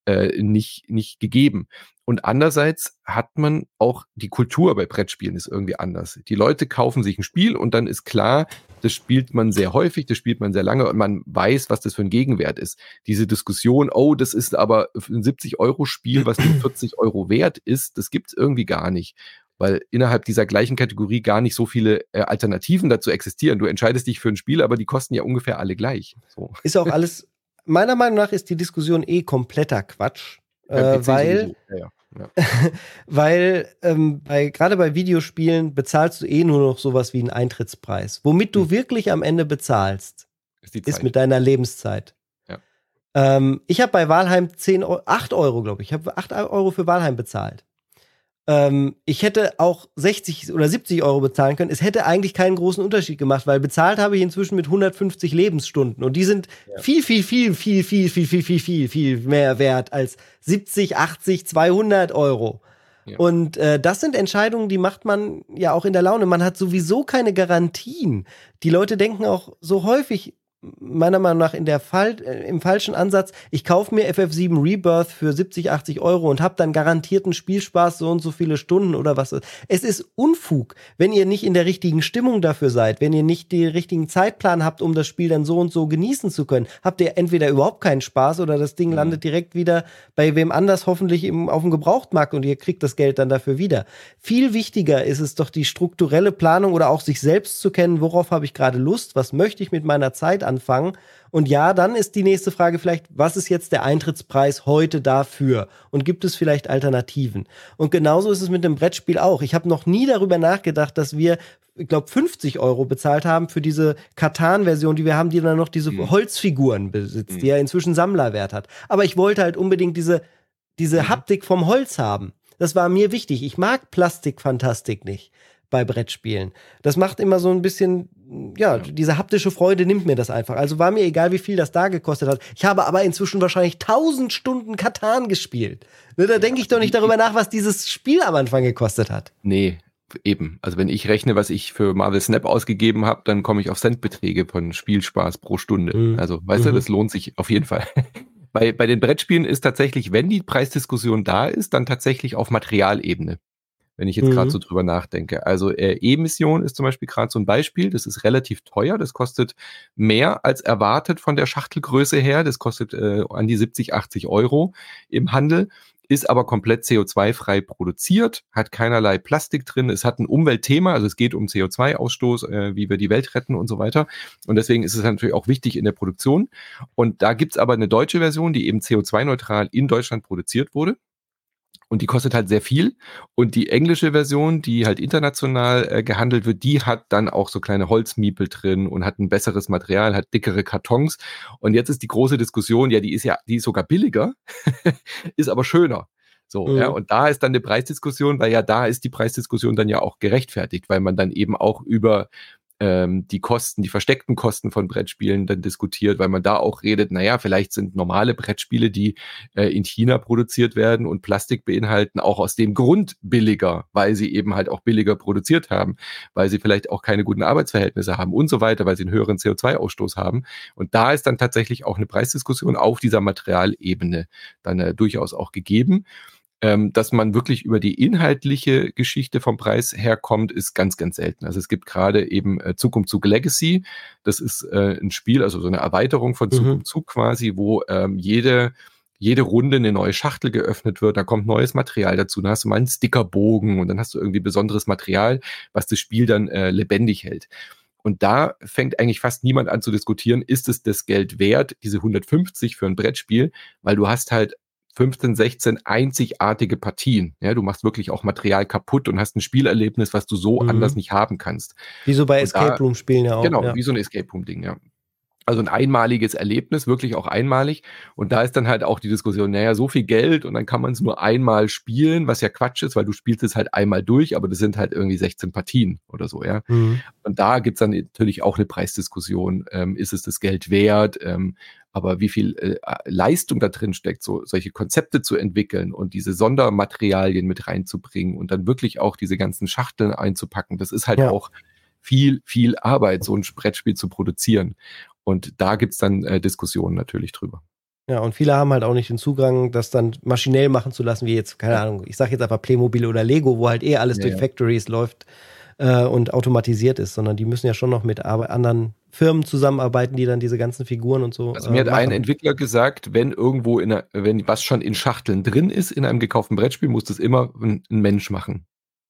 nicht gegeben. Und andererseits hat man auch die Kultur bei Brettspielen ist irgendwie anders. Die Leute kaufen sich ein Spiel und dann ist klar, das spielt man sehr häufig, das spielt man sehr lange und man weiß, was das für ein Gegenwert ist. Diese Diskussion, das ist aber ein 70-Euro-Spiel, was nur 40 Euro wert ist, das gibt's irgendwie gar nicht. Weil innerhalb dieser gleichen Kategorie gar nicht so viele Alternativen dazu existieren. Du entscheidest dich für ein Spiel, aber die kosten ja ungefähr alle gleich. So. Ist auch alles, meiner Meinung nach ist die Diskussion kompletter Quatsch. Weil gerade bei Videospielen bezahlst du nur noch sowas wie einen Eintrittspreis. Womit du wirklich am Ende bezahlst, ist mit deiner Lebenszeit. Ja. Ich habe bei Valheim 8 Euro, glaube ich. Ich habe 8 Euro für Valheim bezahlt. Ich hätte auch 60 oder 70 Euro bezahlen können. Es hätte eigentlich keinen großen Unterschied gemacht, weil bezahlt habe ich inzwischen mit 150 Lebensstunden. Und die sind viel mehr wert als 70, 80, 200 Euro. Ja. Und das sind Entscheidungen, die macht man ja auch in der Laune. Man hat sowieso keine Garantien. Die Leute denken auch so häufig, meiner Meinung nach im falschen Ansatz, ich kaufe mir FF7 Rebirth für 70, 80 Euro und habe dann garantierten Spielspaß so und so viele Stunden oder was. Es ist Unfug, wenn ihr nicht in der richtigen Stimmung dafür seid, wenn ihr nicht den richtigen Zeitplan habt, um das Spiel dann so und so genießen zu können, habt ihr entweder überhaupt keinen Spaß oder das Ding landet direkt wieder bei wem anders, hoffentlich auf dem Gebrauchtmarkt und ihr kriegt das Geld dann dafür wieder. Viel wichtiger ist es doch die strukturelle Planung oder auch sich selbst zu kennen, worauf habe ich gerade Lust, was möchte ich mit meiner Zeit anfangen Und ja, dann ist die nächste Frage vielleicht, was ist jetzt der Eintrittspreis heute dafür? Und gibt es vielleicht Alternativen? Und genauso ist es mit dem Brettspiel auch. Ich habe noch nie darüber nachgedacht, dass wir, ich glaube, 50 € bezahlt haben für diese Katan-Version, die wir haben, die dann noch diese Holzfiguren besitzt, die ja inzwischen Sammlerwert hat. Aber ich wollte halt unbedingt diese Haptik vom Holz haben. Das war mir wichtig. Ich mag Plastikfantastik nicht bei Brettspielen. Das macht immer so ein bisschen, diese haptische Freude nimmt mir das einfach. Also war mir egal, wie viel das da gekostet hat. Ich habe aber inzwischen wahrscheinlich 1000 Stunden Katan gespielt. Ne, da denke ich doch nicht darüber nach, was dieses Spiel am Anfang gekostet hat. Nee, eben. Also wenn ich rechne, was ich für Marvel Snap ausgegeben habe, dann komme ich auf Centbeträge von Spielspaß pro Stunde. Also, weißt du, das lohnt sich auf jeden Fall. Bei den Brettspielen ist tatsächlich, wenn die Preisdiskussion da ist, dann tatsächlich auf Materialebene. Wenn ich jetzt gerade so drüber nachdenke. Also E-Mission ist zum Beispiel gerade so ein Beispiel. Das ist relativ teuer. Das kostet mehr als erwartet von der Schachtelgröße her. Das kostet an die 70, 80 € im Handel. Ist aber komplett CO2-frei produziert, hat keinerlei Plastik drin. Es hat ein Umweltthema, also es geht um CO2-Ausstoß, wie wir die Welt retten und so weiter. Und deswegen ist es natürlich auch wichtig in der Produktion. Und da gibt's aber eine deutsche Version, die eben CO2-neutral in Deutschland produziert wurde. Und die kostet halt sehr viel. Und die englische Version, die halt international gehandelt wird, die hat dann auch so kleine Holzmiepel drin und hat ein besseres Material, hat dickere Kartons. Und jetzt ist die große Diskussion, die ist sogar billiger, ist aber schöner. So, ja, und da ist dann eine Preisdiskussion, weil da ist die Preisdiskussion dann ja auch gerechtfertigt, weil man dann eben auch über die versteckten Kosten von Brettspielen dann diskutiert, weil man da auch redet, vielleicht sind normale Brettspiele, die in China produziert werden und Plastik beinhalten, auch aus dem Grund billiger, weil sie eben halt auch billiger produziert haben, weil sie vielleicht auch keine guten Arbeitsverhältnisse haben und so weiter, weil sie einen höheren CO2-Ausstoß haben. Und da ist dann tatsächlich auch eine Preisdiskussion auf dieser Materialebene dann durchaus auch gegeben. Dass man wirklich über die inhaltliche Geschichte vom Preis herkommt, ist ganz, ganz selten. Also es gibt gerade eben Zug um Zug Legacy. Das ist ein Spiel, also so eine Erweiterung von Zug um Zug quasi, wo jede Runde eine neue Schachtel geöffnet wird, da kommt neues Material dazu, dann hast du mal einen Stickerbogen und dann hast du irgendwie besonderes Material, was das Spiel dann lebendig hält. Und da fängt eigentlich fast niemand an zu diskutieren, ist es das Geld wert, diese 150 für ein Brettspiel, weil du hast halt 15, 16 einzigartige Partien. Ja, du machst wirklich auch Material kaputt und hast ein Spielerlebnis, was du so anders nicht haben kannst. Wie so bei Escape Room Spielen ja auch. Genau, wie so ein Escape Room Ding, ja. Also ein einmaliges Erlebnis, wirklich auch einmalig. Und da ist dann halt auch die Diskussion, so viel Geld und dann kann man es nur einmal spielen, was ja Quatsch ist, weil du spielst es halt einmal durch, aber das sind halt irgendwie 16 Partien oder so, ja. Und da gibt's dann natürlich auch eine Preisdiskussion. Ist es das Geld wert? Aber wie viel Leistung da drin steckt, solche Konzepte zu entwickeln und diese Sondermaterialien mit reinzubringen und dann wirklich auch diese ganzen Schachteln einzupacken, das ist halt auch viel, viel Arbeit, so ein Brettspiel zu produzieren. Und da gibt's dann Diskussionen natürlich drüber. Ja, und viele haben halt auch nicht den Zugang, das dann maschinell machen zu lassen, wie jetzt, keine Ahnung, ich sag jetzt einfach Playmobil oder Lego, wo halt alles durch Factories läuft und automatisiert ist, sondern die müssen ja schon noch mit anderen Firmen zusammenarbeiten, die dann diese ganzen Figuren und so. Also mir hat ein Entwickler gesagt, wenn irgendwo wenn was schon in Schachteln drin ist, in einem gekauften Brettspiel, muss das immer ein Mensch machen.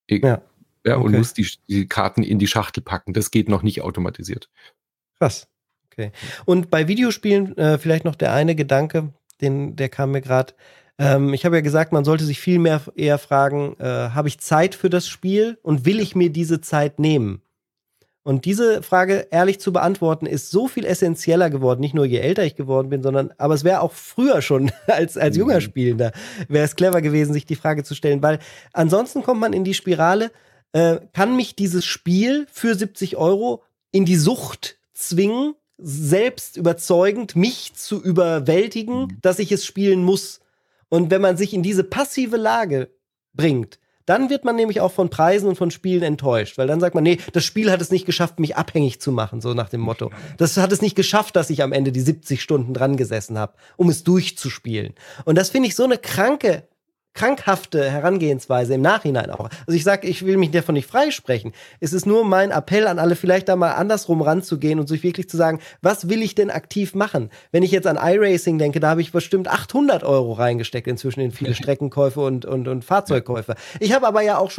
Und muss die Karten in die Schachtel packen. Das geht noch nicht automatisiert. Krass. Okay. Und bei Videospielen vielleicht noch der eine Gedanke, der kam mir gerade. Ich habe ja gesagt, man sollte sich viel mehr eher fragen, habe ich Zeit für das Spiel und will ich mir diese Zeit nehmen? Und diese Frage ehrlich zu beantworten, ist so viel essentieller geworden, nicht nur je älter ich geworden bin, aber es wäre auch früher schon als junger Spielender, wäre es clever gewesen, sich die Frage zu stellen, weil ansonsten kommt man in die Spirale, kann mich dieses Spiel für 70 € in die Sucht zwingen, selbst überzeugend mich zu überwältigen, dass ich es spielen muss. Und wenn man sich in diese passive Lage bringt, dann wird man nämlich auch von Preisen und von Spielen enttäuscht, weil dann sagt man, nee, das Spiel hat es nicht geschafft, mich abhängig zu machen, so nach dem Motto. Das hat es nicht geschafft, dass ich am Ende die 70 Stunden dran gesessen habe, um es durchzuspielen. Und das finde ich so eine krankhafte Herangehensweise im Nachhinein auch. Also ich sage, ich will mich davon nicht freisprechen. Es ist nur mein Appell an alle, vielleicht da mal andersrum ranzugehen und sich wirklich zu sagen, was will ich denn aktiv machen? Wenn ich jetzt an iRacing denke, da habe ich bestimmt 800 € reingesteckt inzwischen in viele Streckenkäufe und Fahrzeugkäufe. Ich habe aber ja auch schon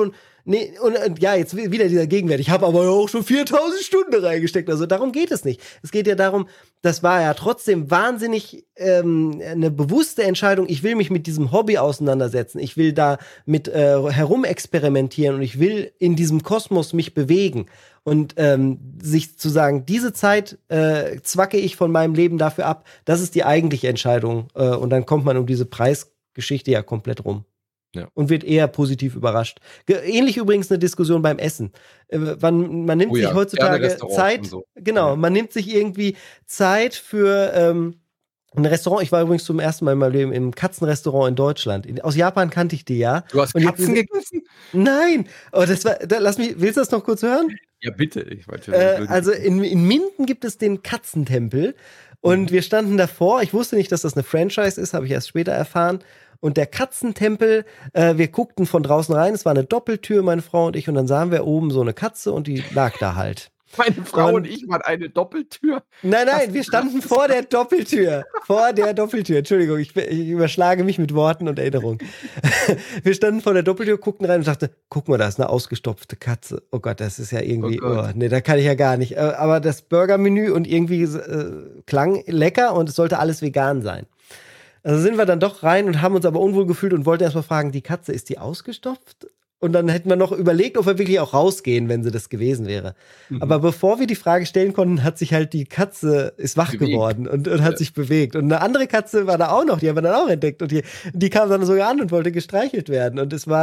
Nee, und ja, jetzt wieder dieser Gegenwert. Ich habe aber auch schon 4000 Stunden reingesteckt. Also darum geht es nicht. Es geht ja darum, das war ja trotzdem wahnsinnig eine bewusste Entscheidung. Ich will mich mit diesem Hobby auseinandersetzen. Ich will da mit herumexperimentieren und ich will in diesem Kosmos mich bewegen. Und sich zu sagen, diese Zeit zwacke ich von meinem Leben dafür ab, das ist die eigentliche Entscheidung. Und dann kommt man um diese Preisgeschichte ja komplett rum. Ja. Und wird eher positiv überrascht. Ähnlich übrigens eine Diskussion beim Essen. Man nimmt sich heutzutage Zeit, so. Genau, man nimmt sich irgendwie Zeit für ein Restaurant. Ich war übrigens zum ersten Mal in meinem Leben im Katzenrestaurant in Deutschland. Aus Japan kannte ich die ja. Du hast Katzen gegessen? Nein! Oh, das war, willst du das noch kurz hören? Ja, bitte. Also in Minden gibt es den Katzentempel und wir standen davor. Ich wusste nicht, dass das eine Franchise ist, habe ich erst später erfahren. Und der Katzentempel, wir guckten von draußen rein, es war eine Doppeltür, meine Frau und ich, und dann sahen wir oben so eine Katze und die lag da halt. Meine Frau und ich waren eine Doppeltür? Nein, wir standen vor der Doppeltür. Entschuldigung, ich überschlage mich mit Worten und Erinnerungen. Wir standen vor der Doppeltür, guckten rein und dachten, guck mal, da ist eine ausgestopfte Katze. Oh Gott, das ist ja irgendwie, nee, da kann ich ja gar nicht. Aber das Burgermenü und irgendwie klang lecker und es sollte alles vegan sein. Also sind wir dann doch rein und haben uns aber unwohl gefühlt und wollten erstmal fragen, die Katze, ist die ausgestopft? Und dann hätten wir noch überlegt, ob wir wirklich auch rausgehen, wenn sie das gewesen wäre. Mhm. Aber bevor wir die Frage stellen konnten, hat sich halt die Katze, ist wach geworden und hat sich bewegt. Und eine andere Katze war da auch noch, die haben wir dann auch entdeckt. Und die kam dann sogar an und wollte gestreichelt werden. Und es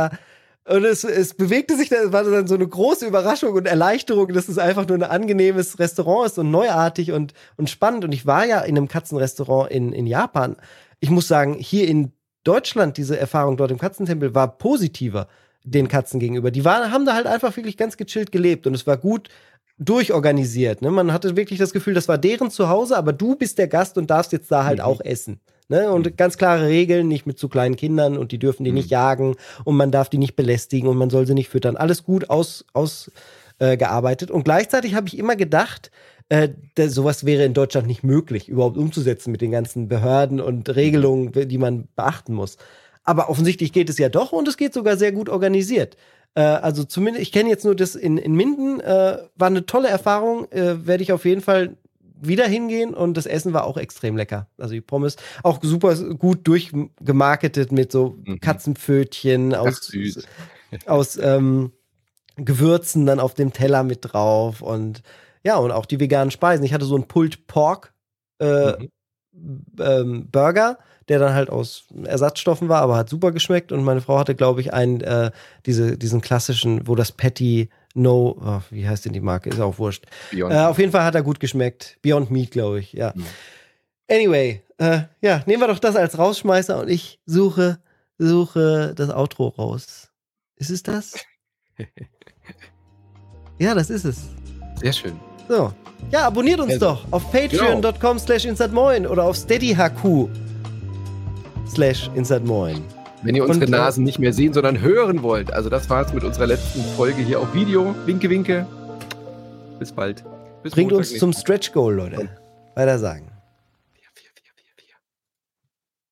bewegte sich, das war dann so eine große Überraschung und Erleichterung, dass es einfach nur ein angenehmes Restaurant ist und neuartig und spannend. Und ich war ja in einem Katzenrestaurant in Japan. Ich muss sagen, hier in Deutschland, diese Erfahrung dort im Katzentempel war positiver den Katzen gegenüber. Die haben da halt einfach wirklich ganz gechillt gelebt und es war gut durchorganisiert. Ne? Man hatte wirklich das Gefühl, das war deren Zuhause, aber du bist der Gast und darfst jetzt da halt auch essen. Ne? Und ganz klare Regeln, nicht mit zu kleinen Kindern und die dürfen die nicht jagen und man darf die nicht belästigen und man soll sie nicht füttern. Alles gut ausgearbeitet. Und gleichzeitig habe ich immer gedacht, sowas wäre in Deutschland nicht möglich, überhaupt umzusetzen mit den ganzen Behörden und Regelungen, die man beachten muss. Aber offensichtlich geht es ja doch und es geht sogar sehr gut organisiert. Also zumindest, ich kenne jetzt nur das in Minden, war eine tolle Erfahrung, werde ich auf jeden Fall wieder hingehen und das Essen war auch extrem lecker. Also die Pommes auch super gut durchgemarketet mit so Katzenpfötchen aus Gewürzen dann auf dem Teller mit drauf und ja, und auch die veganen Speisen. Ich hatte so einen Pulled Pork Burger, der dann halt aus Ersatzstoffen war, aber hat super geschmeckt. Und meine Frau hatte, glaube ich, diesen klassischen, wo das Patty wie heißt denn die Marke? Ist auch wurscht. Auf jeden Fall hat er gut geschmeckt. Beyond Meat, glaube ich, ja. Anyway, nehmen wir doch das als Rausschmeißer und ich suche das Outro raus. Ist es das? Ja, das ist es. Sehr schön. So. Ja, abonniert uns doch auf patreon.com/InsideMoin oder auf steadyhq/InsideMoin. Wenn ihr unsere Nasen nicht mehr sehen, sondern hören wollt. Also das war's mit unserer letzten Folge hier auf Video. Winke, winke. Bis bald. Bringt uns zum Stretch Goal, Leute. Weiter sagen.